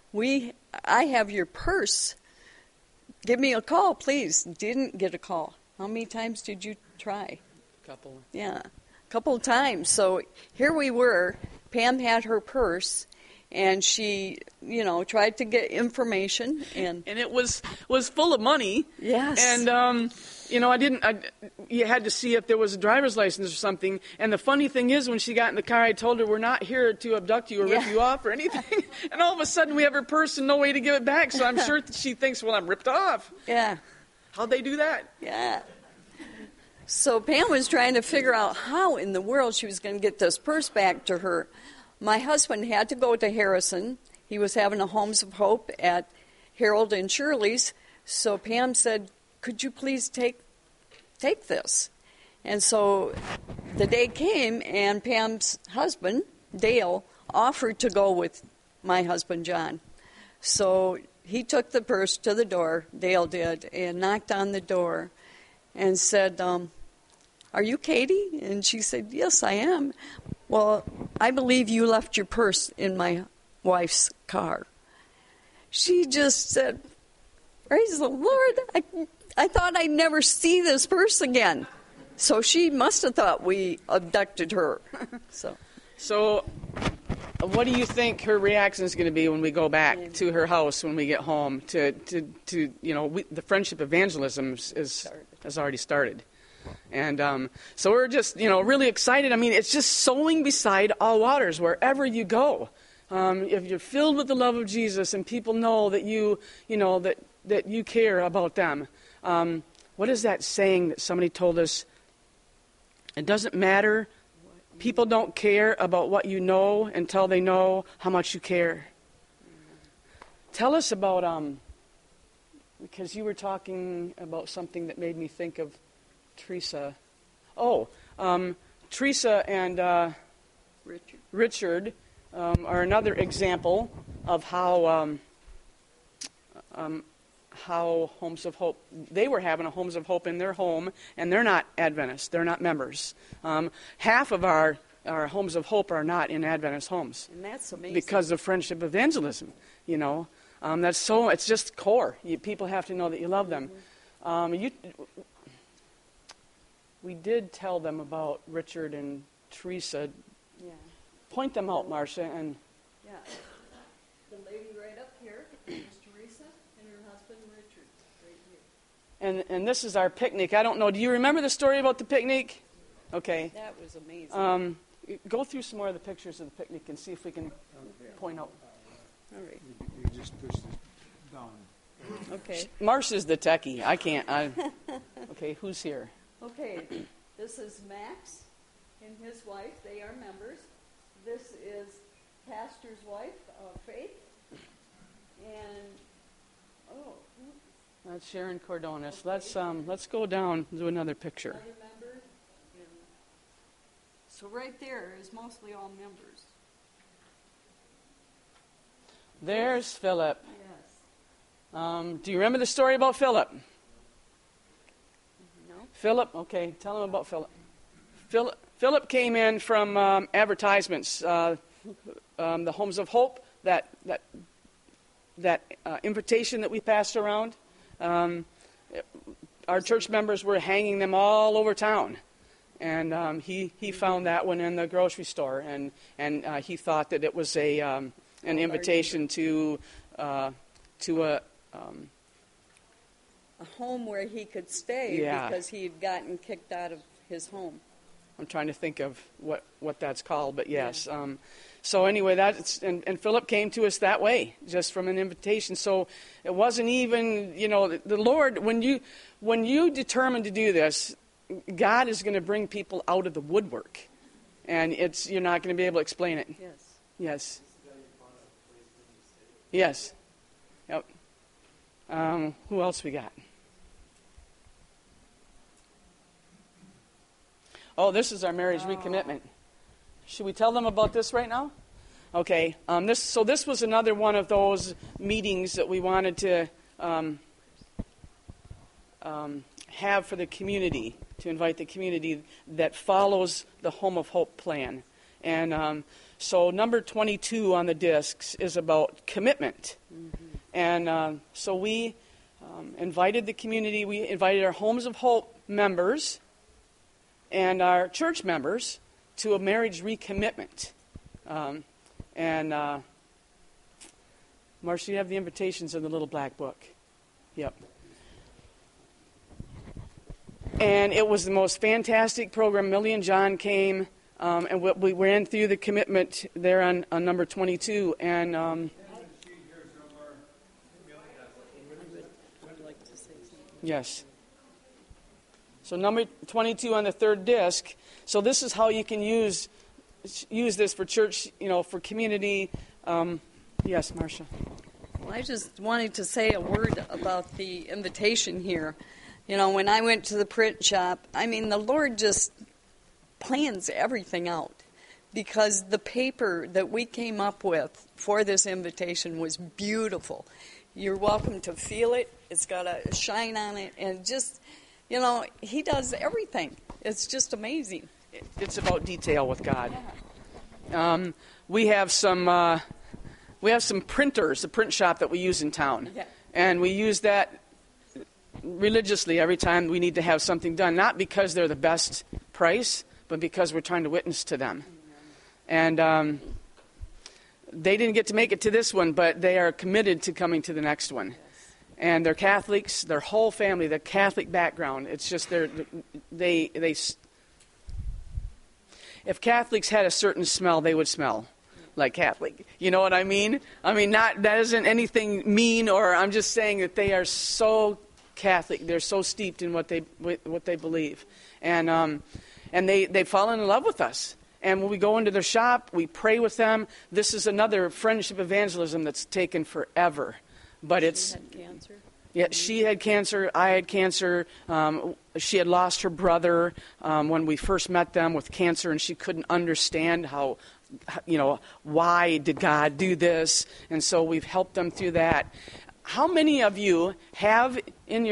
[SPEAKER 4] I have your purse. Give me a call, please. Didn't get a call. How many times did you try?
[SPEAKER 3] A couple.
[SPEAKER 4] Yeah, a couple of times. So here we were. Pam had her purse, and she, tried to get information, and
[SPEAKER 3] it was full of money.
[SPEAKER 4] Yes.
[SPEAKER 3] And you had to see if there was a driver's license or something. And the funny thing is, when she got in the car, I told her, we're not here to abduct you or rip you off or anything. And all of a sudden, we have her purse and no way to give it back. So I'm sure that she thinks, well, I'm ripped off.
[SPEAKER 4] Yeah.
[SPEAKER 3] How'd they do that?
[SPEAKER 4] Yeah. So Pam was trying to figure out how in the world she was going to get this purse back to her. My husband had to go to Harrison. He was having a Homes of Hope at Harold and Shirley's. So Pam said, could you please take this? And so the day came, and Pam's husband, Dale, offered to go with my husband, John. So he took the purse to the door, Dale did, and knocked on the door and said, are you Katie? And she said, yes, I am. Well, I believe you left your purse in my wife's car. She just said, praise the Lord, I thought I'd never see this purse again. So she must have thought we abducted her.
[SPEAKER 3] So what do you think her reaction is going to be when we go back to her house when we get home? The friendship evangelism has already started. And so we're just, really excited. I mean, it's just sowing beside all waters wherever you go. If you're filled with the love of Jesus and people know that that you care about them. What is that saying that somebody told us? It doesn't matter. People don't care about what you know until they know how much you care. Tell us about, because you were talking about something that made me think of Teresa. Teresa and Richard are another example of how Homes of Hope, they were having a Homes of Hope in their home, and they're not Adventists, they're not members. Half of our Homes of Hope are not in Adventist homes.
[SPEAKER 4] And that's amazing.
[SPEAKER 3] Because of friendship evangelism, it's just core. People have to know that you love them. We did tell them about Richard and Teresa.
[SPEAKER 4] Yeah.
[SPEAKER 3] Point them out, Marcia. And
[SPEAKER 4] yeah. The lady right up here is Teresa, and her husband Richard, right here.
[SPEAKER 3] And this is our picnic. I don't know. Do you remember the story about the picnic? Okay.
[SPEAKER 4] That was amazing.
[SPEAKER 3] Go through some more of the pictures of the picnic and see if we can point out.
[SPEAKER 4] All right.
[SPEAKER 2] You just push this down.
[SPEAKER 4] Okay.
[SPEAKER 3] Marcia's the techie. I can't. Okay, who's here?
[SPEAKER 4] Okay. This is Max. and his wife. They are members. This is pastor's wife, Faith. And,
[SPEAKER 3] That's Sharon Cordonis. Let's go down and do another picture.
[SPEAKER 4] other members. And so right there is mostly all members.
[SPEAKER 3] There's Philip.
[SPEAKER 4] Yes.
[SPEAKER 3] Do you remember the story about Philip?
[SPEAKER 4] No?
[SPEAKER 3] Philip, okay, tell him about Philip. Philip came in from advertisements, the Homes of Hope, that invitation that we passed around. Our church members were hanging them all over town, and he found that one in the grocery store, and he thought that it was an invitation to a
[SPEAKER 4] home where he could stay because he had gotten kicked out of his home.
[SPEAKER 3] I'm trying to think of what that's called, but yes. Yeah. So anyway, and Philip came to us that way, just from an invitation. So it wasn't even, the Lord, when you determine to do this, God is going to bring people out of the woodwork, and you're not going to be able to explain it.
[SPEAKER 4] Yes.
[SPEAKER 3] Yes. Yes. Yep. Who else we got? Oh, this is our marriage recommitment. Should we tell them about this right now? Okay. This was another one of those meetings that we wanted to have for the community, to invite the community that follows the Home of Hope plan. And so number 22 on the discs is about commitment. Mm-hmm. And so we invited the community, we invited our Homes of Hope members and our church members to a marriage recommitment. Marcia, you have the invitations in the little black book. Yep. And it was the most fantastic program. Millie and John came, and we ran through the commitment there on number 22. And yes. So number 22 on the third disc. So this is how you can use this for church, for community. Yes, Marcia.
[SPEAKER 4] Well, I just wanted to say a word about the invitation here. When I went to the print shop, the Lord just plans everything out, because the paper that we came up with for this invitation was beautiful. You're welcome to feel it. It's got a shine on it, and just, He does everything. It's just amazing.
[SPEAKER 3] It's about detail with God. Yeah. We have some printers, the print shop that we use in town, and we use that religiously every time we need to have something done, not because they're the best price, but because we're trying to witness to them. And they didn't get to make it to this one, but they are committed to coming to the next one. And they're Catholics, their whole family, the Catholic background. It's just they if Catholics had a certain smell, they would smell like Catholic. You know what I mean? That isn't anything mean, or I'm just saying that they are so Catholic. They're so steeped in what they believe, and they've fallen in love with us. And when we go into their shop, we pray with them. This is another friendship evangelism that's taken forever, but
[SPEAKER 4] She had cancer.
[SPEAKER 3] Yeah, she had cancer. I had cancer. She had lost her brother when we first met them with cancer, and she couldn't understand how, why did God do this? And so we've helped them through that. How many of you have in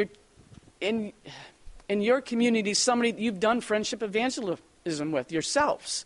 [SPEAKER 3] your community somebody you've done friendship evangelism with yourselves?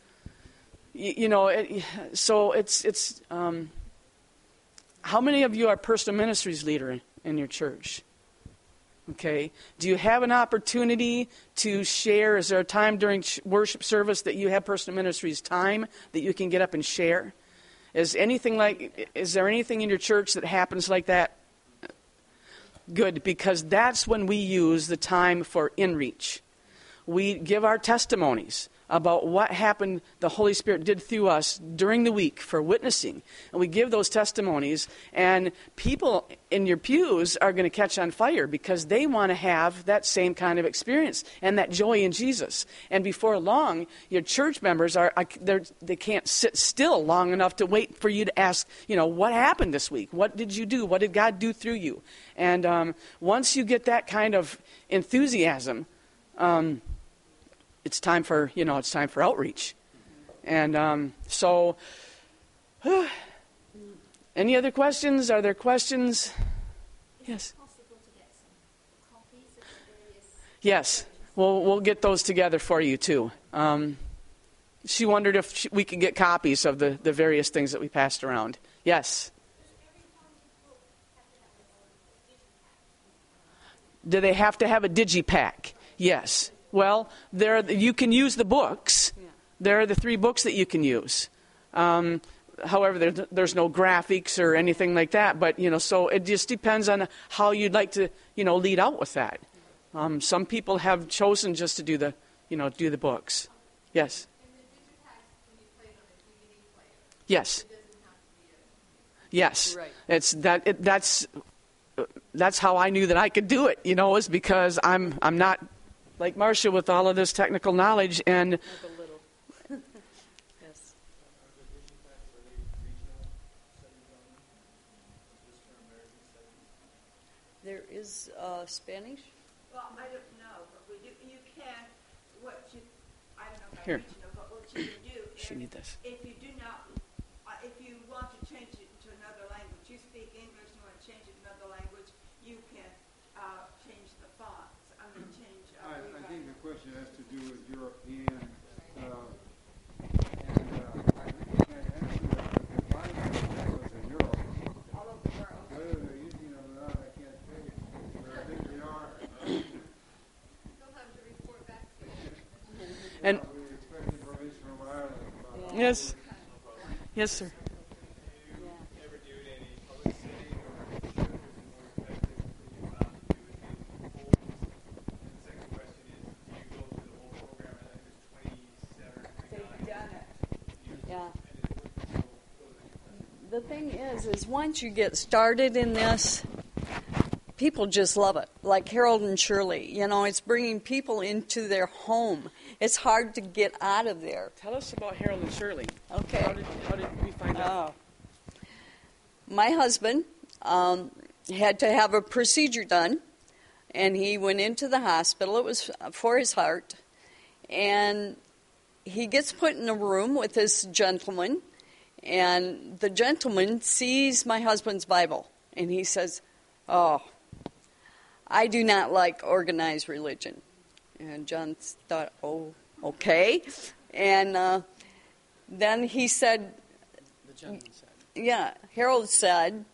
[SPEAKER 3] So it's. How many of you are personal ministries leader in your church? Okay. Do you have an opportunity to share? Is there a time during worship service that you have personal ministries time that you can get up and share? Is there anything in your church that happens like that? Good, because that's when we use the time for inreach. We give our testimonies. about what happened, the Holy Spirit did through us during the week for witnessing. And we give those testimonies, and people in your pews are going to catch on fire because they want to have that same kind of experience and that joy in Jesus. And before long, your church members they can't sit still long enough to wait for you to ask, what happened this week? What did you do? What did God do through you? And once you get that kind of enthusiasm, it's time for outreach. And so any other questions? Are there questions? Yes.
[SPEAKER 6] Possible to get some copies of the various...
[SPEAKER 3] Yes. We'll get those together for you too. She wondered if we could get copies of the various things that we passed around. Yes. Do they have to have a digipack? Yes. Well, you can use the books. There are the 3 books that you can use. However, there's no graphics or anything like that. But, so it just depends on how you'd like to, lead out with that. Some people have chosen just to do the books. Yes.
[SPEAKER 6] And the digipacks, can you play it on a DVD player?
[SPEAKER 3] Yes.
[SPEAKER 6] It doesn't have to be
[SPEAKER 3] Yes. Right. That's how I knew that I could do it. Is because I'm not like Marcia with all of this technical knowledge and.
[SPEAKER 4] Yes. There is Spanish.
[SPEAKER 1] Well, I don't know, but you can, I don't know about
[SPEAKER 3] Here.
[SPEAKER 1] regional, but what you can do
[SPEAKER 3] She need this.
[SPEAKER 1] if you do not, if you want to change it to another language, you speak English, you want to change it to another language, you can change the fonts.
[SPEAKER 2] I think the question has to do with European, and I think you can't answer that, but the Bible was in Europe.
[SPEAKER 1] all over the world.
[SPEAKER 2] Whether they're using them or not, I can't tell you, but I think they are.
[SPEAKER 6] They'll have to report back to you.
[SPEAKER 3] And
[SPEAKER 2] We expect information from Ireland about
[SPEAKER 3] yes. Yes, sir.
[SPEAKER 5] Ever do it in any public setting or churches more effective than you allowed to do it in homes? And the second question is, do you go through the whole program? I think there's 27 or 29.
[SPEAKER 1] They've done it.
[SPEAKER 4] Yeah.
[SPEAKER 5] And those are the questions.
[SPEAKER 4] The thing is once you get started in this, people just love it. Like Harold and Shirley, it's bringing people into their home. It's hard to get out of there.
[SPEAKER 3] Tell us about Harold and Shirley.
[SPEAKER 4] Okay.
[SPEAKER 3] How did we find out?
[SPEAKER 4] My husband had to have a procedure done, and he went into the hospital. It was for his heart. And he gets put in a room with this gentleman, and the gentleman sees my husband's Bible, and he says, "Oh, I do not like organized religion." And John thought, "Oh, okay." And then he said,
[SPEAKER 3] The gentleman said.
[SPEAKER 4] yeah, Harold said,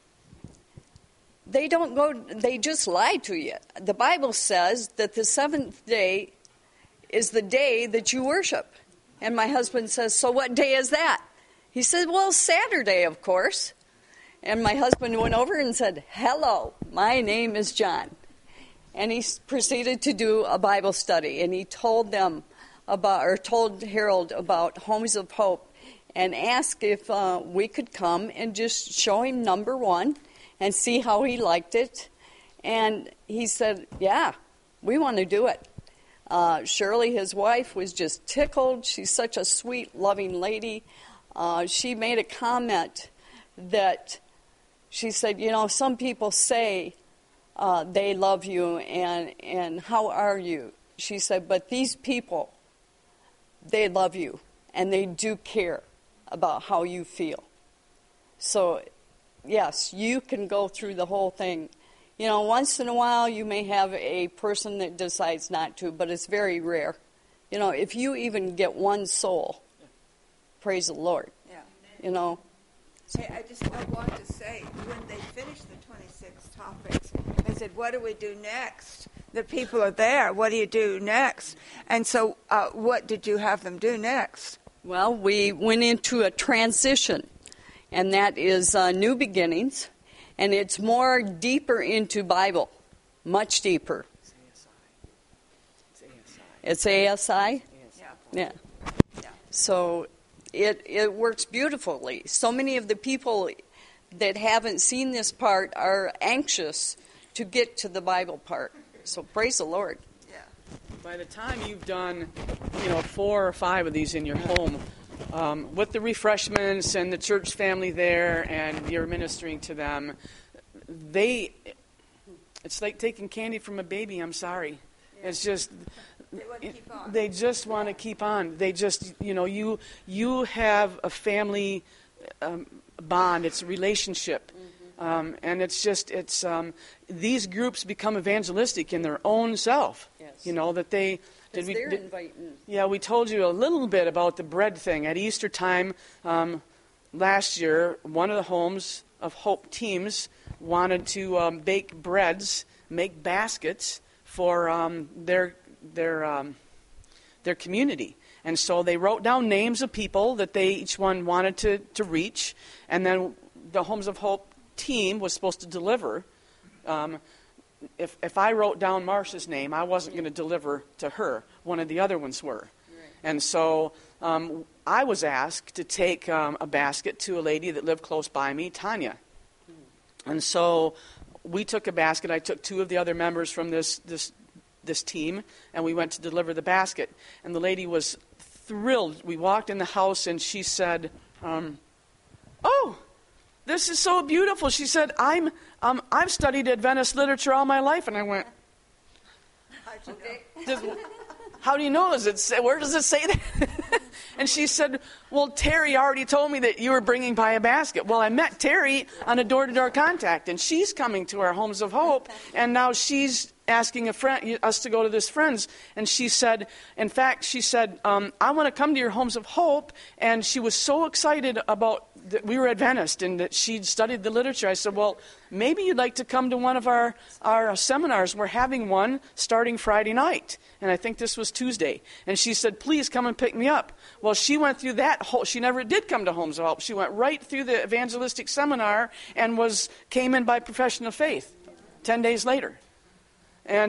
[SPEAKER 4] they just lie to you. The Bible says that the 7th day is the day that you worship. And my husband says, "So what day is that?" He said, "Well, Saturday, of course." And my husband went over and said, "Hello, my name is John." And he proceeded to do a Bible study. And he told told Harold about Homes of Hope and asked if we could come and just show him number 1 and see how he liked it. And he said, "Yeah, we want to do it." Shirley, his wife, was just tickled. She's such a sweet, loving lady. She made a comment that she said, some people say they love you and how are you? She said, but these people, they love you and they do care about how you feel. So, yes, you can go through the whole thing. Once in a while you may have a person that decides not to, but it's very rare. If you even get one soul, praise the Lord.
[SPEAKER 1] Yeah. Hey, I want to say, when they finished the 26 topics, they said, "What do we do next?" The people are there. What do you do next? And so what did you have them do next?
[SPEAKER 4] Well, we went into a transition, and that is New Beginnings, and it's more deeper into Bible, much deeper.
[SPEAKER 3] It's ASI.
[SPEAKER 4] It's ASI?
[SPEAKER 1] Yeah.
[SPEAKER 4] Yeah.
[SPEAKER 1] Yeah.
[SPEAKER 4] So it works beautifully. So many of the people that haven't seen this part are anxious to get to the Bible part. So praise the Lord.
[SPEAKER 1] Yeah.
[SPEAKER 3] By the time you've done, 4 or 5 of these in your home, with the refreshments and the church family there, and you're ministering to them, it's like taking candy from a baby. I'm sorry. Yeah. It's just they just want to keep on. They just, you have a family bond. It's a relationship. And these groups become evangelistic in their own self.
[SPEAKER 4] Yes.
[SPEAKER 3] That they...
[SPEAKER 4] They're inviting.
[SPEAKER 3] Yeah, we told you a little bit about the bread thing. At Easter time last year, one of the Homes of Hope teams wanted to bake breads, make baskets for their community. And so they wrote down names of people that they each one wanted to reach, and then the Homes of Hope team was supposed to deliver. If I wrote down Marcia's name, I wasn't going to deliver to her. One of the other ones were. Right. And so I was asked to take a basket to a lady that lived close by me, Tanya. And so we took a basket. I took 2 of the other members from this team, and we went to deliver the basket. And the lady was thrilled. We walked in the house, and she said, "Oh, this is so beautiful." She said, I've studied Adventist literature all my life. And I went, how do you know? Where does it say that? And she said, well, Terry already told me that you were bringing by a basket. Well, I met Terry on a door-to-door contact, and she's coming to our Homes of Hope, and now she's asking us to go to this friend's. And she said, I want to come to your Homes of Hope. And she was so excited about that we were Adventist and that she'd studied the literature. I said, well, maybe you'd like to come to one of our seminars. We're having one starting Friday night. And I think this was Tuesday. And she said, please come and pick me up. Well, she went through that whole, she never did come to Homes of Hope. She went right through the evangelistic seminar and came in by profession of faith 10 days later. And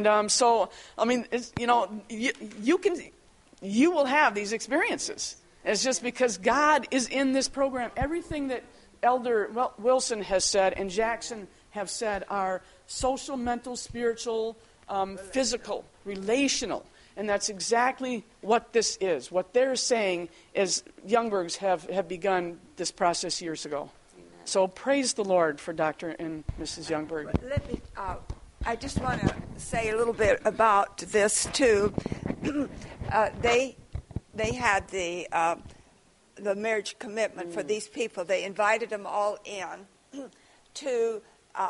[SPEAKER 3] you will have these experiences. It's just because God is in this program. Everything that Elder Wilson has said and Jackson have said are social, mental, spiritual, physical, relational. And that's exactly what this is. What they're saying is Youngbergs have begun this process years ago. Amen. So praise the Lord for Dr. and Mrs. Youngberg.
[SPEAKER 1] I just want to say a little bit about this too. They had the marriage commitment for these people. They invited them all in to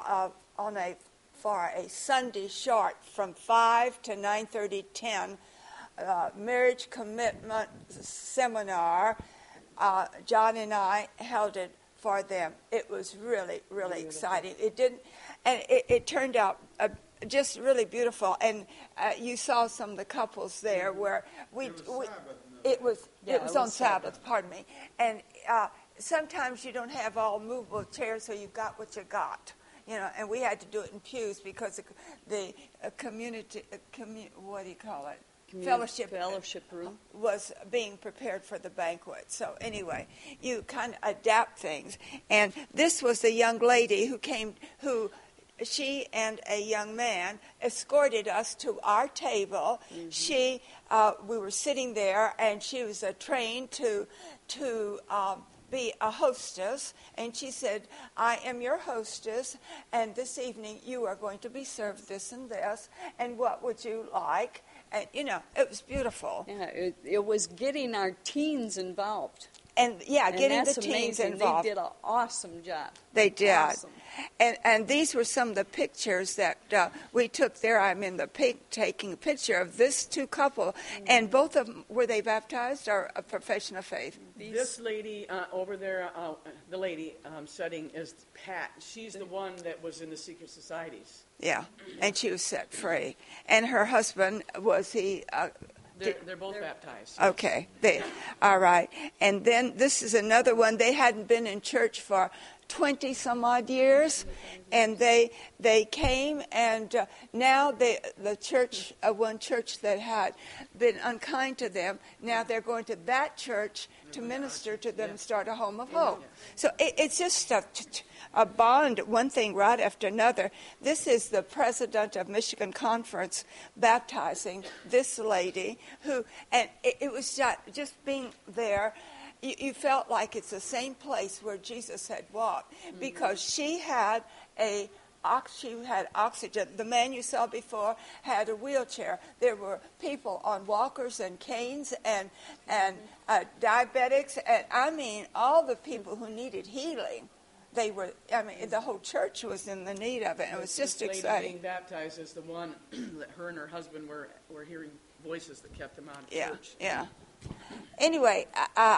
[SPEAKER 1] for a Sunday short from 5 to 9:30, 10 marriage commitment seminar. John and I held it for them. It was really, really exciting. It turned out just really beautiful. And you saw some of the couples there where it was on Sabbath. Pardon me. And sometimes you don't have all movable chairs, so you got what you got. And we had to do it in pews because the community, what do you call it? Fellowship room was being prepared for the banquet. So anyway, you kind of adapt things. And this was a young lady who she and a young man escorted us to our table. Mm-hmm. We were sitting there, and she was trained to be a hostess, and she said, I am your hostess, and this evening you are going to be served this and this, and what would you like? And, it was beautiful.
[SPEAKER 4] Yeah, it was getting our teens involved.
[SPEAKER 1] And getting the teens
[SPEAKER 4] amazing.
[SPEAKER 1] involved.
[SPEAKER 4] They did an awesome job.
[SPEAKER 1] They did.
[SPEAKER 4] Awesome.
[SPEAKER 1] And these were some of the pictures that we took there. I'm in the pink taking a picture of this 2 couple. Mm-hmm. And both of them, were they baptized or a profession of faith?
[SPEAKER 3] This lady over there, the lady studying is Pat. She's the one that was in the secret societies.
[SPEAKER 1] Yeah, and she was set free. And her husband, was he...
[SPEAKER 3] They're both baptized.
[SPEAKER 1] Okay. All right. And then this is another one. They hadn't been in church for 20 some odd years, and they came, and now the church, one church that had been unkind to them, now they're going to that church to minister to them and start a home of hope. So it's just a bond, one thing right after another. This is the president of Michigan Conference baptizing this lady who, and it was just being there. You felt like it's the same place where Jesus had walked, because she had oxygen. The man you saw before had a wheelchair. There were people on walkers and canes and diabetics, and I mean all the people who needed healing. They were. I mean, the whole church was in the need of it. It was just
[SPEAKER 3] this lady
[SPEAKER 1] exciting.
[SPEAKER 3] being baptized is the one that her and her husband were hearing voices that kept them out of church.
[SPEAKER 1] Yeah. Anyway,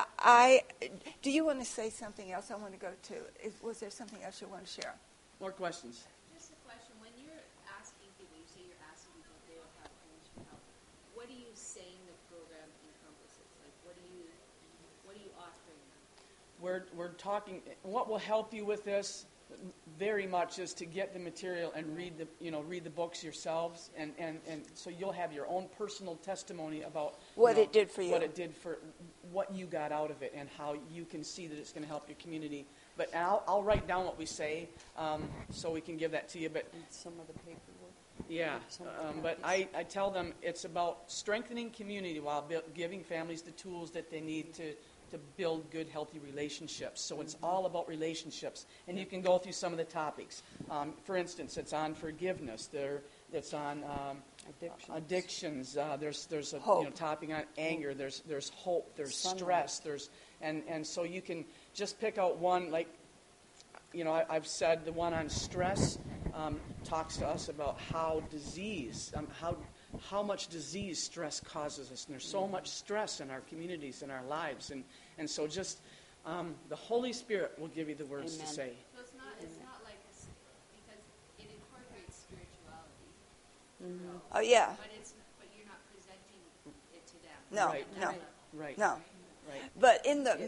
[SPEAKER 1] do you want to say something else? I want to go to. Was there something else you want to share?
[SPEAKER 3] More questions?
[SPEAKER 6] Just a question. When you're asking people, you say you're asking people if they will have homes for help. What are you saying the program encompasses? Like, what are you offering them?
[SPEAKER 3] We're talking. What will help you with this very much is to get the material and read the books yourselves, and so you'll have your own personal testimony about
[SPEAKER 1] what it did for you,
[SPEAKER 3] what it did for what you got out of it, and how you can see that it's going to help your community. But I'll write down what we say, so we can give that to you. But
[SPEAKER 4] Some of the paperwork.
[SPEAKER 3] yeah, but I tell them it's about strengthening community while giving families the tools that they need to build good, healthy relationships. So it's all about relationships. And you can go through some of the topics. For instance, it's on forgiveness. It's on addictions. There's a topic on anger. There's hope. There's stress. And so you can just pick out one. Like, I've said the one on stress talks to us about how disease, how much disease stress causes us. And there's so much stress in our communities, in our lives. And so just the Holy Spirit will give you the words to say.
[SPEAKER 6] So it's not like because it incorporates spirituality.
[SPEAKER 1] Oh yeah.
[SPEAKER 6] But you're not presenting it to them.
[SPEAKER 1] No.
[SPEAKER 3] Right.
[SPEAKER 1] No.
[SPEAKER 3] Right.
[SPEAKER 1] No.
[SPEAKER 3] Right.
[SPEAKER 1] But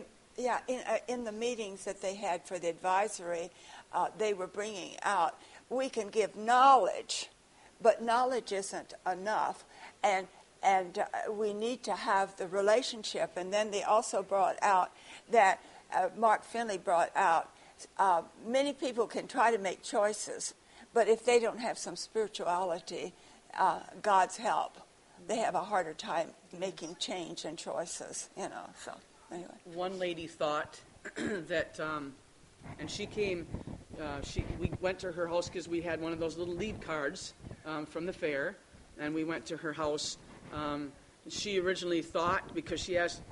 [SPEAKER 1] in the meetings that they had for the advisory, they were bringing out, we can give knowledge, but knowledge isn't enough, and we need to have the relationship. And then they also brought out that Mark Finley brought out, many people can try to make choices, but if they don't have some spirituality, God's help, they have a harder time making change and choices. So anyway.
[SPEAKER 3] One lady thought that, and she came. We went to her house because we had one of those little lead cards from the fair, and we went to her house. She originally thought, because she asked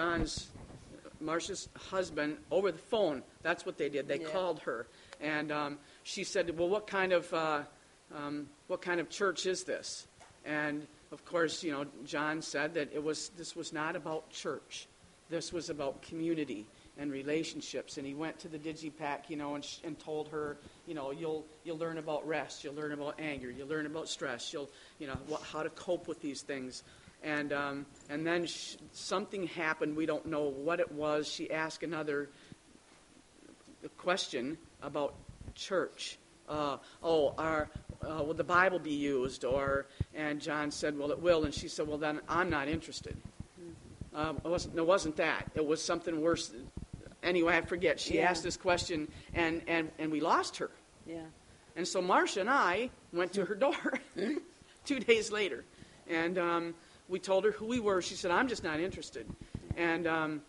[SPEAKER 3] Marcia's husband over the phone. That's what they did. They called her, and she said, "Well, what kind of church is this?" And of course, John said that this was not about church. This was about community and relationships. And he went to the Digipack, and told her, you'll learn about rest, you'll learn about anger, you'll learn about stress, how to cope with these things. And then something happened. We don't know what it was. She asked another question about church. Will the Bible be used? And John said, well, it will. And she said, well, then I'm not interested. It wasn't that. It was something worse. Anyway, I forget. She asked this question, and we lost her.
[SPEAKER 4] Yeah.
[SPEAKER 3] And so Marcia and I went to her door 2 days later. And we told her who we were. She said, I'm just not interested. And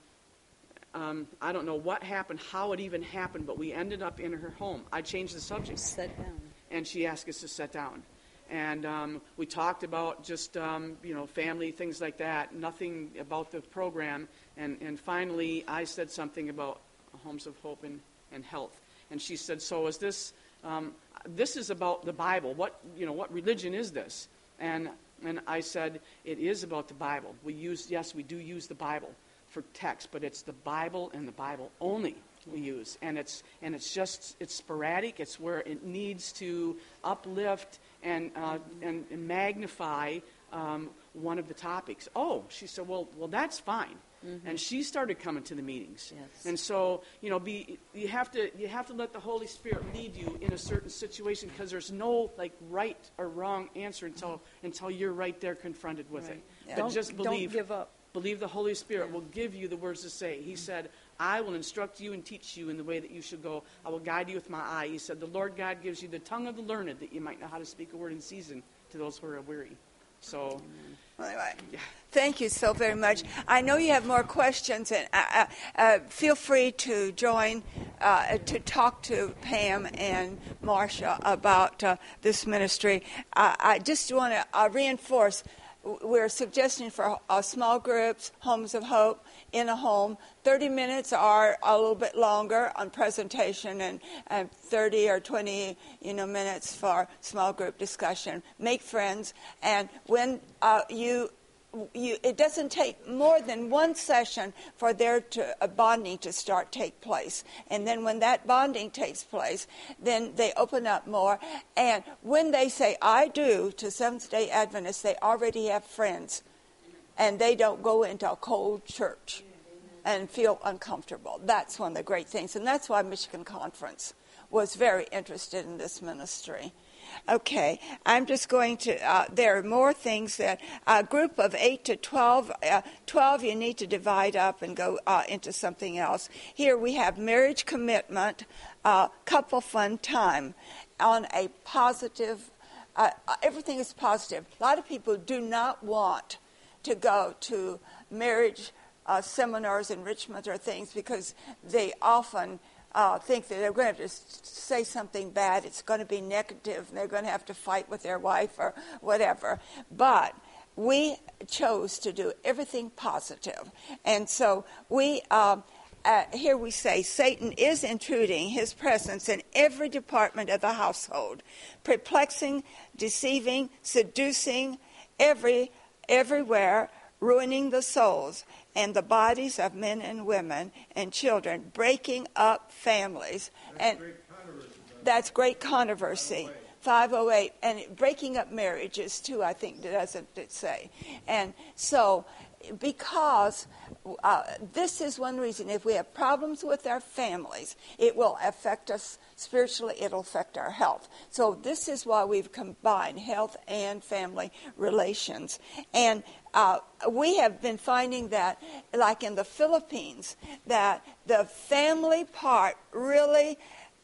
[SPEAKER 3] I don't know what happened, how it even happened, but we ended up in her home. I changed the subject.
[SPEAKER 4] Sit down.
[SPEAKER 3] And she asked us to sit down. And we talked about just, family, things like that, nothing about the program. And finally, I said something about Homes of Hope and health. And she said, so is this, this is about the Bible. What religion is this? And I said, it is about the Bible. We do use the Bible for text, but it's the Bible and the Bible only we use. And it's sporadic. It's where it needs to uplift and magnify one of the topics. Oh, she said, well, that's fine. And she started coming to the meetings.
[SPEAKER 4] Yes.
[SPEAKER 3] And so, you have to let the Holy Spirit lead you in a certain situation, because there's no right or wrong answer until you're right there confronted with it.
[SPEAKER 4] Yeah.
[SPEAKER 3] But just believe.
[SPEAKER 4] Don't give up.
[SPEAKER 3] Believe the Holy Spirit will give you the words to say. He said, I will instruct you and teach you in the way that you should go. I will guide you with my eye. He said, the Lord God gives you the tongue of the learned, that you might know how to speak a word in season to those who are weary. So,
[SPEAKER 1] Anyway, thank you so very much. I know you have more questions, and feel free to join to talk to Pam and Marcia about this ministry. I just want to reinforce, we're suggesting for small groups, Homes of Hope, in a home, 30 minutes or a little bit longer on presentation, and 30 or 20 minutes for small group discussion. Make friends, and when it doesn't take more than one session for a bonding to take place. And then when that bonding takes place, then they open up more. And when they say, I do, to Seventh-day Adventists, they already have friends. And they don't go into a cold church and feel uncomfortable. That's one of the great things. And that's why Michigan Conference was very interested in this ministry. Okay, I'm just going to, there are more things that, a group of 8 to 12, 12 you need to divide up and go into something else. Here we have marriage commitment, couple fun time on a positive, everything is positive. A lot of people do not want to go to marriage seminars, enrichment, or things because they often think that they're going to say something bad, it's going to be negative, and they're going to have to fight with their wife or whatever. But we chose to do everything positive. And so we, here we say, Satan is intruding his presence in every department of the household, perplexing, deceiving, seducing, everywhere, ruining the souls and the bodies of men and women and children, breaking up families. That's great controversy. 508. And breaking up marriages, too, I think, doesn't it say? And so, because this is one reason, if we have problems with our families, it will affect us spiritually, it'll affect our health. So this is why we've combined health and family relations. And we have been finding that, like in the Philippines, that the family part really,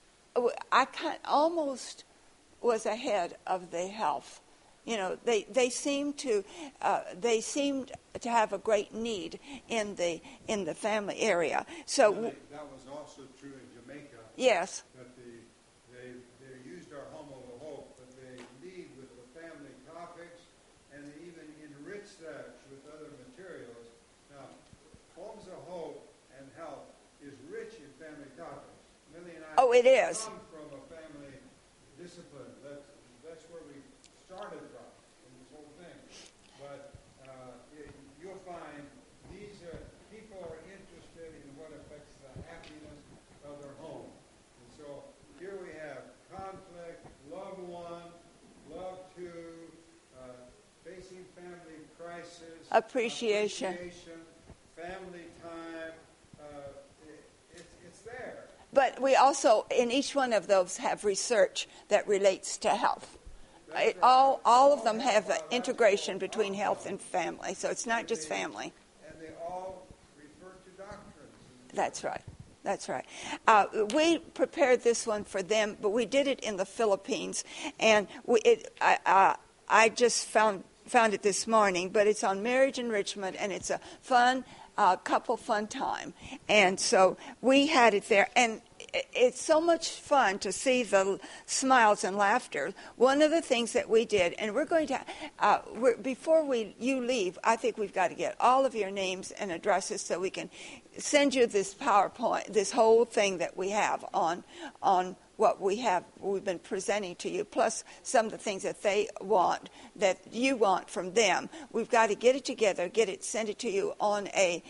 [SPEAKER 1] almost was ahead of the health. They seemed to have a great need in the family area. So
[SPEAKER 2] that was also true in Jamaica.
[SPEAKER 1] Yes.
[SPEAKER 2] That they used our Home of Hope, but they lead with the family topics, and they even enrich that with other materials. Now, Homes of Hope and Health is rich in family topics. Millie and I
[SPEAKER 1] it is.
[SPEAKER 2] come from a family discipline. That's where we started from in this whole thing. But you'll find people are interested in what affects the happiness of their home. And so here we have conflict, love one, love two, facing family crisis,
[SPEAKER 1] Appreciation,
[SPEAKER 2] family time. It's there.
[SPEAKER 1] but we also, in each one of those, have research that relates to health. All of them have an integration between health and family, so it's not just family.
[SPEAKER 2] And they all refer to doctrines.
[SPEAKER 1] That's right. That's right. We prepared this one for them, but we did it in the Philippines, and I just found it this morning. But it's on marriage enrichment, and it's a fun couple fun time, and so we had it there, and it's so much fun to see the smiles and laughter. One of the things that we did, and we're going to, before you leave, I think we've got to get all of your names and addresses so we can send you this PowerPoint, this whole thing that we have on what we've been presenting to you, plus some of the things that they want, that you want from them. We've got to get it together, send it to you on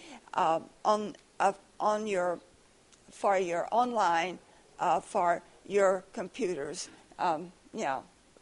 [SPEAKER 1] for your online, for your computers,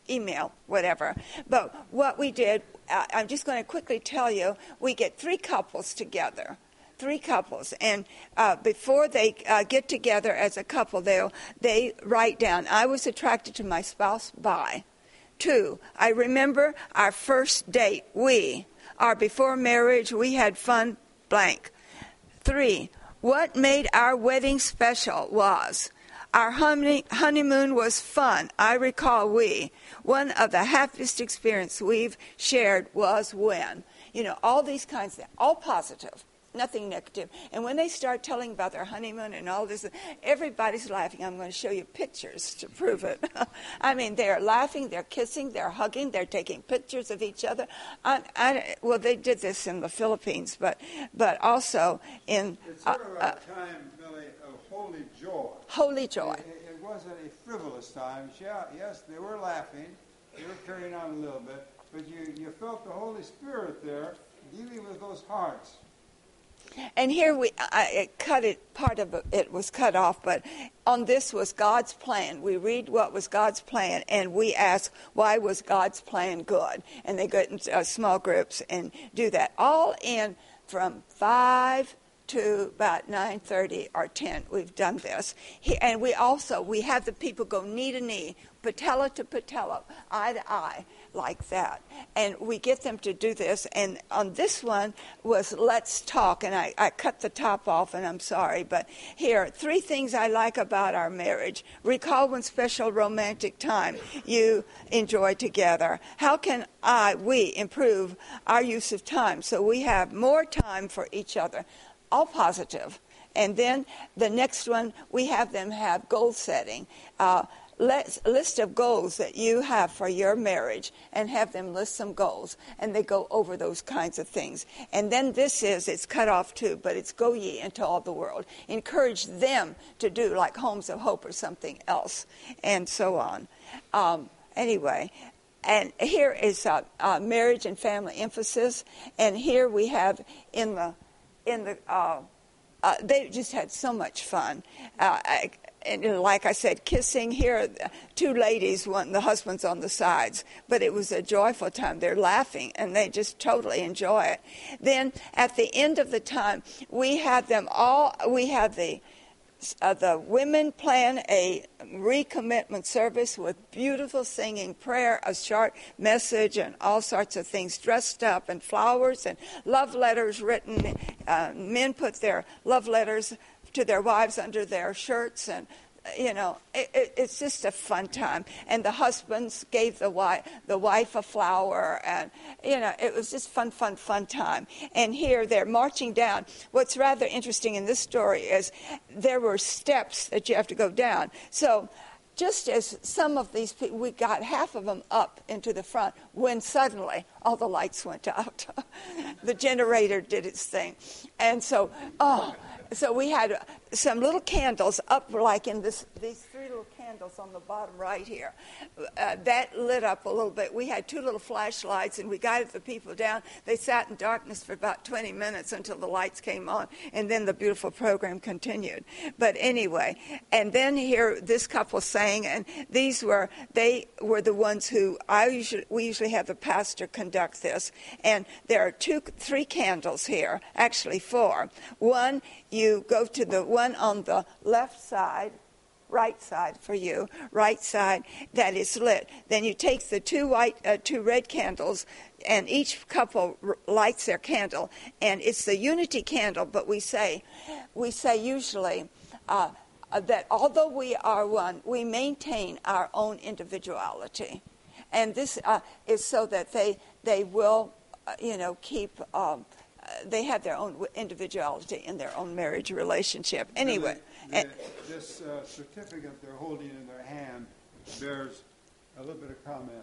[SPEAKER 1] email, whatever. But what we did, I'm just going to quickly tell you, we get 3 couples together. 3 couples, and before they get together as a couple, they write down, I was attracted to my spouse by. 2, I remember our first date, our before marriage, we had fun, blank. 3, what made our wedding special was, our honeymoon was fun. I recall one of the happiest experiences we've shared was when. All these kinds of things, all positive. Nothing negative. And when they start telling about their honeymoon and all this, everybody's laughing. I'm going to show you pictures to prove it. I mean, they're laughing, they're kissing, they're hugging, they're taking pictures of each other. Well, they did this in the Philippines, but also in...
[SPEAKER 2] It's sort of a time, Millie, of holy joy.
[SPEAKER 1] Holy joy.
[SPEAKER 2] It wasn't a frivolous time. Yes, they were laughing. They were carrying on a little bit. But you felt the Holy Spirit there dealing with those hearts.
[SPEAKER 1] And here part of it was cut off, but on this was God's plan. We read what was God's plan, and we ask, why was God's plan good? And they go in small groups and do that. All in from 5 to about 9:30 or 10. We've done this. And we have the people go knee to knee, patella to patella, eye to eye, like that. And we get them to do this. And on this one was let's talk. And I cut the top off, and I'm sorry. But here, 3 things I like about our marriage. Recall one special romantic time you enjoyed together. How can we improve our use of time so we have more time for each other? All positive. And then the next one, we have them have goal setting. List of goals that you have for your marriage, and have them list some goals. And they go over those kinds of things. And then it's cut off too, but it's go ye into all the world. Encourage them to do like Homes of Hope or something else, and so on. Anyway, and here is marriage and family emphasis. And here we have they just had so much fun. And like I said, kissing here, 2 ladies, the husband's on the sides. But it was a joyful time. They're laughing, and they just totally enjoy it. Then at the end of the time, we had the women plan a recommitment service with beautiful singing, prayer, a short message, and all sorts of things dressed up, and flowers and love letters written. Men put their love letters to their wives under their shirts, and it's just a fun time. And the husbands gave the wife a flower, and it was just fun time. And here they're marching down. What's rather interesting in this story is there were steps that you have to go down. So just as some of these people, we got half of them up into the front when suddenly all the lights went out. The generator did its thing. And so we had some little candles up, like in these 3 little candles on the bottom right here. That lit up a little bit. We had 2 little flashlights, and we guided the people down. They sat in darkness for about 20 minutes until the lights came on, and then the beautiful program continued. But anyway, and then here this couple sang, and they were the ones who we usually have the pastor conduct this. And there are 3 candles here, actually 4. One, you go to the one on the left side, right side for you, right side that is lit. Then you take the 2 red candles, and each couple lights their candle, and it's the unity candle. But we say usually that although we are one, we maintain our own individuality, and this is so that they will keep. They have their own individuality in their own marriage relationship. Anyway.
[SPEAKER 2] This certificate they're holding in their hand bears a little bit of comment.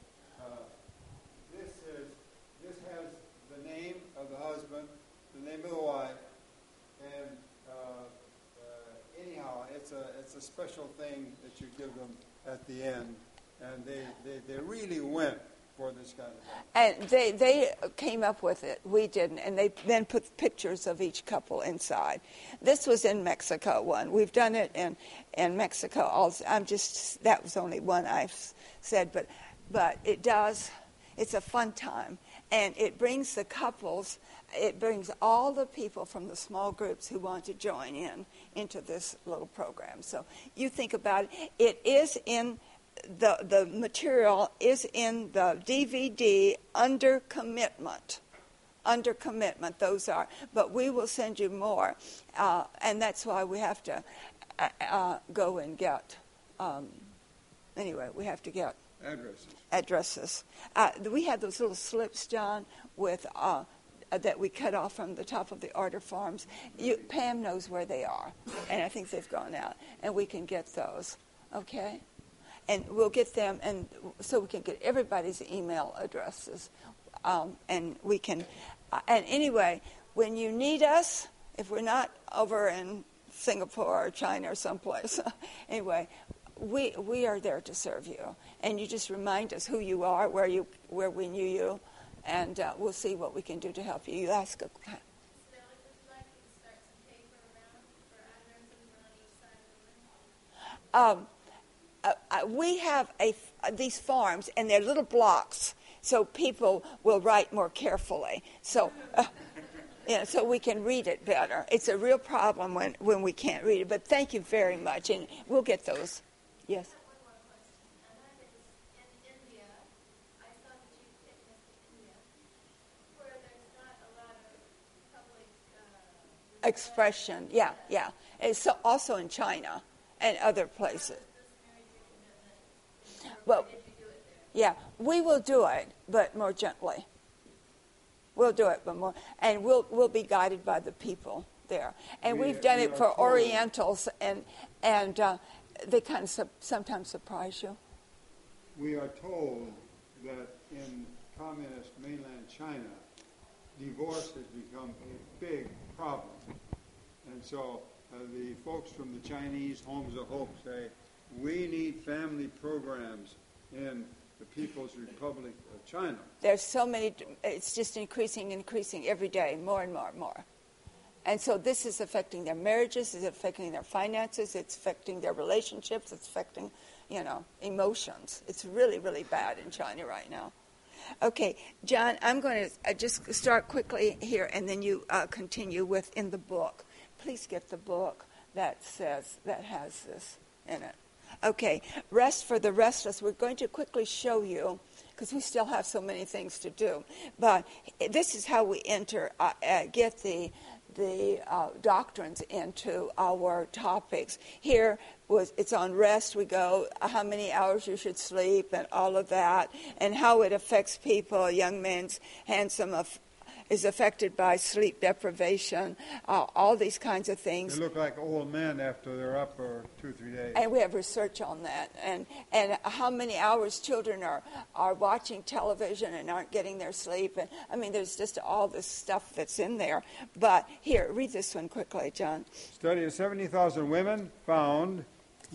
[SPEAKER 2] This has the name of the husband, the name of the wife, and anyhow, it's a special thing that you give them at the end, and they really went for this kind of thing.
[SPEAKER 1] And they came up with it. We didn't. And they then put pictures of each couple inside. This was in Mexico one. We've done it in Mexico also. That was only one I've said. But but it does. It's a fun time, and it brings the couples. It brings all the people from the small groups who want to join into this little program. So you think about it. It is in the material is in the DVD under commitment. Under commitment, those are. But we will send you more, and that's why we have to go and get. Anyway, we have to get addresses. We have those little slips, John, with that we cut off from the top of the order forms. Pam knows where they are, and I think they've gone out, and we can get those. Okay, and we'll get them, and so we can get everybody's email addresses, and we can. And anyway, when you need us, if we're not over in Singapore or China or someplace, anyway. We are there to serve you, and you just remind us who you are, where we knew you, and we'll see what we can do to help you. You ask a question. We have these forms, and they're little blocks, so people will write more carefully. So. So we can read it better. It's a real problem when we can't read it. But thank you very much, and we'll get those. Yes.
[SPEAKER 6] One more question, and that is, in India, I saw that you witnessed India, where there's not a lot of public
[SPEAKER 1] expression. Yeah. It's also in China and other places. Well, yeah, we will do it, but more gently. We'll do it, but more, and we'll be guided by the people there. And we've done it for Orientals, and they kind of sometimes surprise you.
[SPEAKER 2] We are told that in communist mainland China, divorce has become a big problem. And so the folks from the Chinese Homes of Hope say, we need family programs in the People's Republic of China.
[SPEAKER 1] There's so many, it's just increasing every day, more and more and more. And so this is affecting their marriages, it's affecting their finances, it's affecting their relationships, it's affecting, emotions. It's really, really bad in China right now. Okay, John, I'm going to just start quickly here, and then you continue with in the book. Please get the book that has this in it. Okay, Rest for the Restless. We're going to quickly show you, because we still have so many things to do. But this is how we get the doctrines into our topics. Here it's on rest. We go how many hours you should sleep and all of that, and how it affects people. A young man's handsome is affected by sleep deprivation, all these kinds of things.
[SPEAKER 2] They look like old men after they're up for 2 or 3 days.
[SPEAKER 1] And we have research on that. And how many hours children are watching television and aren't getting their sleep. And I mean, there's just all this stuff that's in there. But here, read this one quickly, John.
[SPEAKER 2] Study of 70,000 women found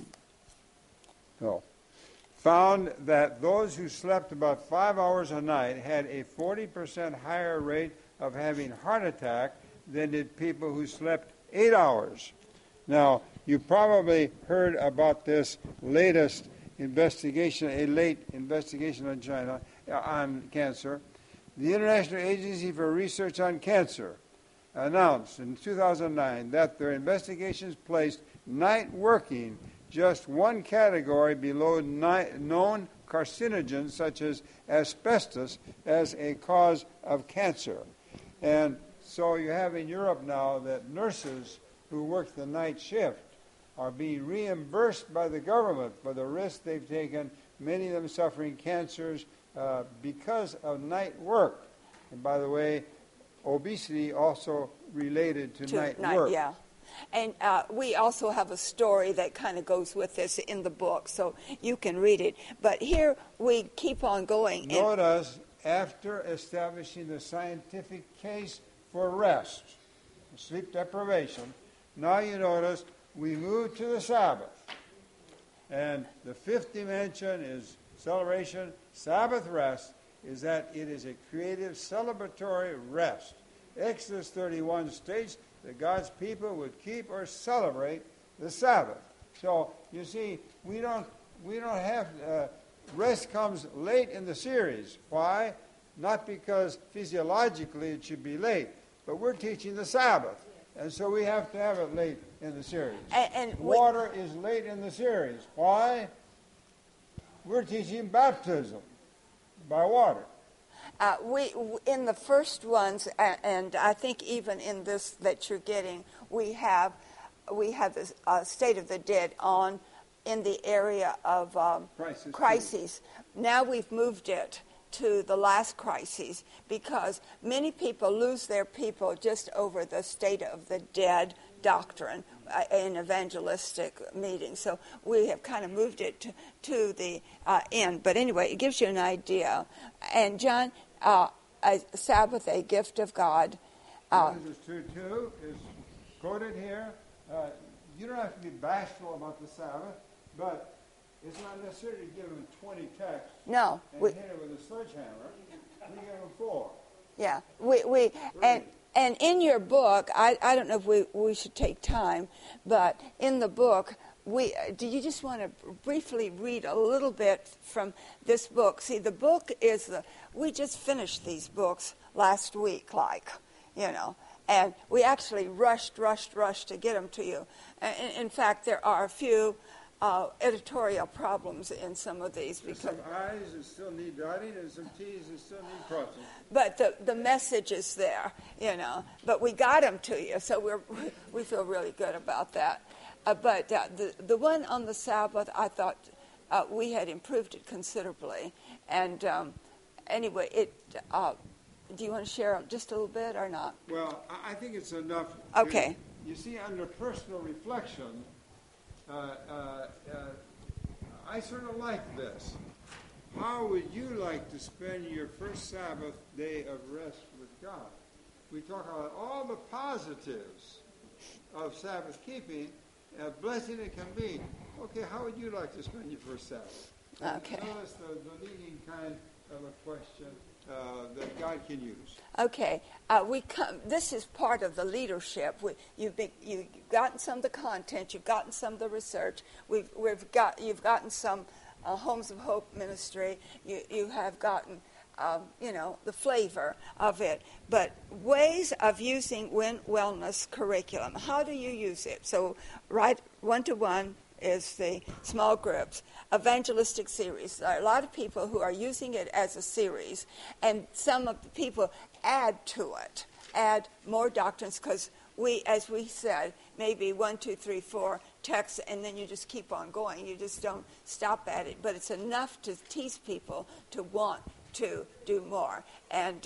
[SPEAKER 2] that those who slept about 5 hours a night had a 40% higher rate of having heart attack than did people who slept 8 hours. Now, you probably heard about this latest investigation, a late investigation on China, on cancer. The International Agency for Research on Cancer announced in 2009 that their investigations placed night working just one category below known carcinogens such as asbestos as a cause of cancer. And so you have in Europe now that nurses who work the night shift are being reimbursed by the government for the risk they've taken, many of them suffering cancers because of night work. And by the way, obesity also related to night work.
[SPEAKER 1] Yeah. And we also have a story that kind of goes with this in the book, so you can read it. But here we keep on going.
[SPEAKER 2] Notice, after establishing the scientific case for rest, sleep deprivation, now you notice we move to the Sabbath. And the fifth dimension is celebration. Sabbath rest is that it is a creative, celebratory rest. Exodus 31 states that God's people would keep or celebrate the Sabbath. So you see, we don't have rest comes late in the series. Why? Not because physiologically it should be late, but we're teaching the Sabbath. And so we have to have it late in the series. Water is late in the series. Why? We're teaching baptism by water.
[SPEAKER 1] We in the first ones, and I think even in this that you're getting, we have the State of the Dead on in the area of crises. Now we've moved it to the last crises because many people lose their people just over the State of the Dead doctrine in evangelistic meetings. So we have kind of moved it to the end. But anyway, it gives you an idea. And John, a Sabbath, a gift of God.
[SPEAKER 2] Genesis 2:2 is quoted here. You don't have to be bashful about the Sabbath, but it's not necessary to give them 20 texts.
[SPEAKER 1] No,
[SPEAKER 2] and hit it with a sledgehammer. We give them 4.
[SPEAKER 1] Yeah, and in your book, I don't know if we should take time, but in the book, do you just want to briefly read a little bit from this book? See, the book is we just finished these books last week, and we actually rushed to get them to you. In fact, there are a few editorial problems in some of these.
[SPEAKER 2] There's some I's that still need dotting and some T's that still need crossing.
[SPEAKER 1] But the message is there, But we got them to you, so we feel really good about that. But the one on the Sabbath, I thought we had improved it considerably. And anyway, do you want to share just a little bit or not?
[SPEAKER 2] Well, I think it's enough.
[SPEAKER 1] Okay.
[SPEAKER 2] You see, under personal reflection, I sort of like this. How would you like to spend your first Sabbath day of rest with God? We talk about all the positives of Sabbath keeping, blessing it can be. Okay, how would you like to spend your first Sabbath?
[SPEAKER 1] Okay.
[SPEAKER 2] Notice the leading kind of a question that God can use.
[SPEAKER 1] Okay, this is part of the leadership. You've gotten some of the content, you've gotten some of the research. You've gotten some Homes of Hope ministry. You have gotten the flavor of it. But ways of using wellness curriculum. How do you use it? So, right, 1-to-1 is the small groups. Evangelistic series. There are a lot of people who are using it as a series, and some of the people add to it, add more doctrines, because as we said, maybe 1, 2, 3, 4 texts, and then you just keep on going. You just don't stop at it. But it's enough to tease people to want to do more. And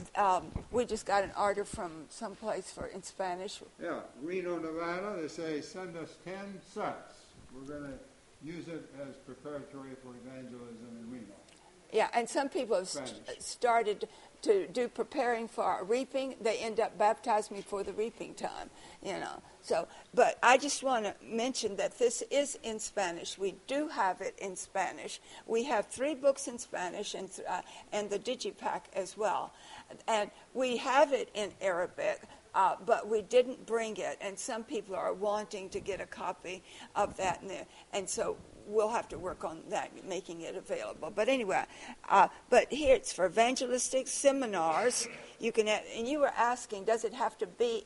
[SPEAKER 1] we just got an order from someplace in Spanish.
[SPEAKER 2] Yeah, Reno, Nevada, they say, send us 10 sets. We're going to use it as preparatory for evangelism in Reno.
[SPEAKER 1] Yeah, and some people have started to do preparing for our reaping. They end up baptizing before the reaping time, So, but I just want to mention that this is in Spanish. We do have it in Spanish. We have 3 books in Spanish and the Digipack as well. And we have it in Arabic. But we didn't bring it, and some people are wanting to get a copy of that, and so we'll have to work on that, making it available. But anyway, but here it's for evangelistic seminars. You can, and you were asking, does it have to be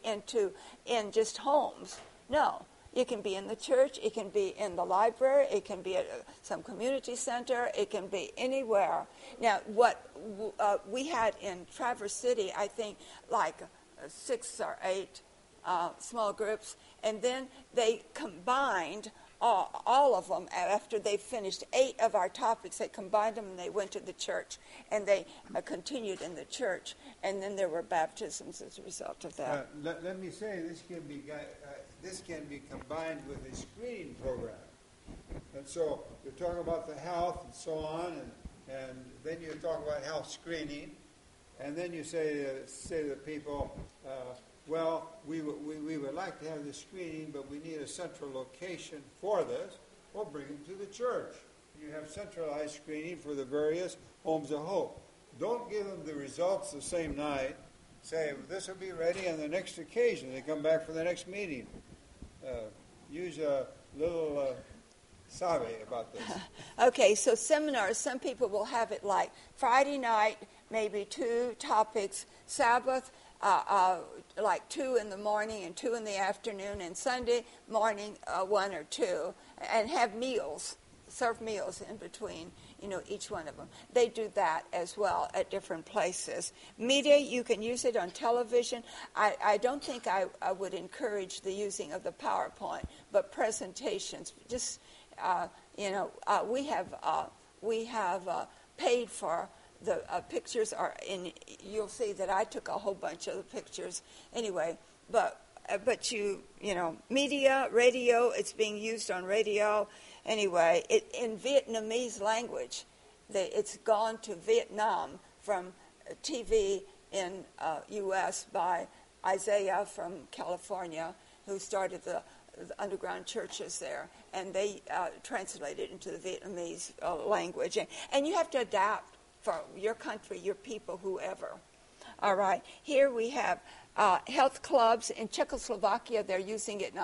[SPEAKER 1] in just homes? No. It can be in the church. It can be in the library. It can be at some community center. It can be anywhere. Now, what we had in Traverse City, I think, 6 or 8 small groups, and then they combined all of them after they finished 8 of our topics. They combined them and they went to the church, and they continued in the church, and then there were baptisms as a result of that.
[SPEAKER 2] Let me say this can be combined with a screening program, and so you're talking about the health and so on, and then you talk about health screening. And then you say to the people, we would like to have this screening, but we need a central location for this. Well, bring them to the church. You have centralized screening for the various Homes of Hope. Don't give them the results the same night. Say, this will be ready on the next occasion. They come back for the next meeting. Use a little savvy about this.
[SPEAKER 1] Okay, so seminars, some people will have it like Friday night, maybe 2 topics, Sabbath, like 2 in the morning and 2 in the afternoon, and Sunday morning 1 or 2, and have meals, serve meals in between, each one of them. They do that as well at different places. Media, you can use it on television. I don't think I would encourage the using of the PowerPoint, but presentations, just, we have paid for the pictures, you'll see that I took a whole bunch of the pictures anyway, but media, radio, it's being used on radio. Anyway, in Vietnamese language, it's gone to Vietnam from TV in U.S. by Isaiah from California, who started the underground churches there, and they translated it into the Vietnamese language. And you have to adapt for your country, your people, whoever. All right, here we have health clubs. In Czechoslovakia, they're using it in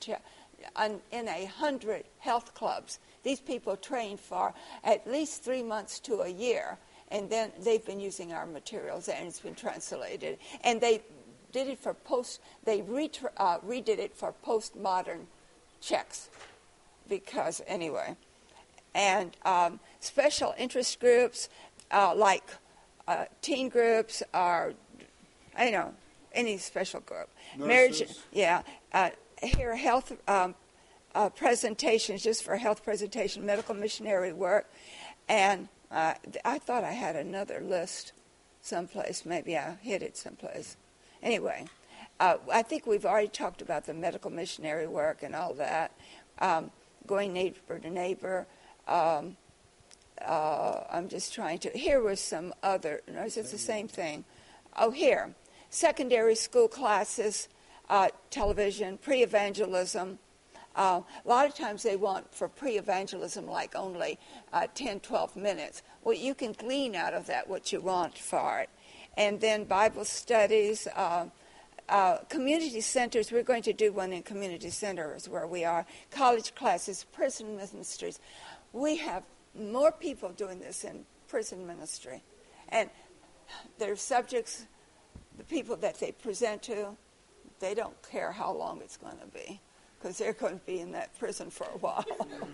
[SPEAKER 1] 100 health clubs. These people train for at least 3 months to a year, and then they've been using our materials, and it's been translated. And they did it for redid it for postmodern Czechs, because anyway. And special interest groups like teen groups or, any special group.
[SPEAKER 2] Nurses.
[SPEAKER 1] Marriage, here, health presentations, just for health presentation, medical missionary work. And I thought I had another list someplace. Maybe I hid it someplace. Anyway, I think we've already talked about the medical missionary work and all that, going neighbor to neighbor. I'm just trying to... Here was some other... No, it's the same thing. Oh, here. Secondary school classes, television, pre-evangelism. A lot of times they want for pre-evangelism like only 10, 12 minutes. Well, you can glean out of that what you want for it. And then Bible studies, community centers. We're going to do one in community centers where we are. College classes, prison ministries. We have more people doing this in prison ministry. And their subjects, the people that they present to, they don't care how long it's going to be, because they're going to be in that prison for a while.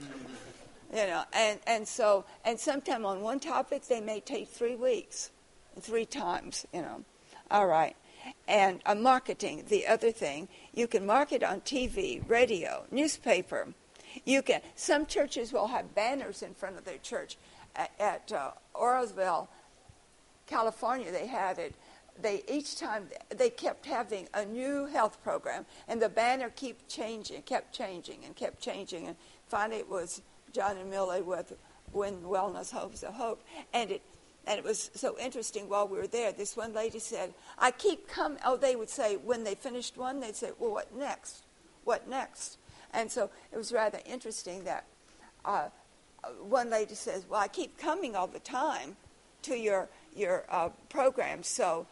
[SPEAKER 1] And sometime on one topic they may take 3 weeks, 3 times, All right. And marketing, the other thing, you can market on TV, radio, newspaper. Some churches will have banners in front of their church. At Orosville, California, they had it. Each time they kept having a new health program, and the banner kept changing, and finally it was John and Millie with Win Wellness, Hopes of Hope, and it was so interesting. While we were there, this one lady said, "I keep coming." Oh, they would say when they finished one, they'd say, "Well, what next? What next?" And so it was rather interesting that one lady says, "Well, I keep coming all the time to your program, so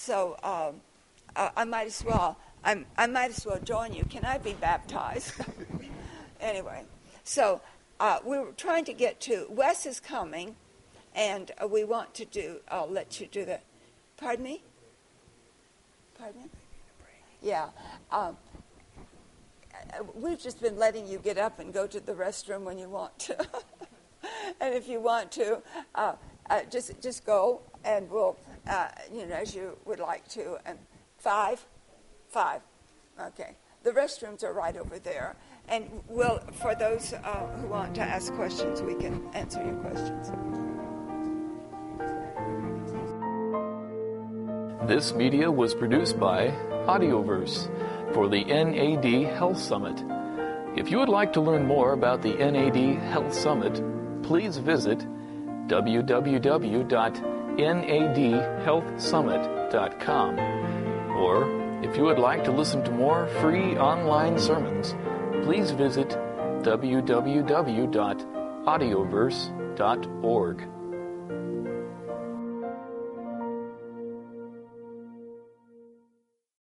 [SPEAKER 1] I might as well join you. Can I be baptized?" Anyway, so we were trying to get to Wes is coming, and we want to do. I'll let you do that. Pardon me. Yeah. We've just been letting you get up and go to the restroom when you want to. And if you want to, just go, and we'll, as you would like to. And 5. Okay. The restrooms are right over there. And for those who want to ask questions, we can answer your questions.
[SPEAKER 7] This media was produced by Audioverse for the NAD Health Summit. If you would like to learn more about the NAD Health Summit, please visit www.nadhealthsummit.com. Or, if you would like to listen to more free online sermons, please visit www.audioverse.org.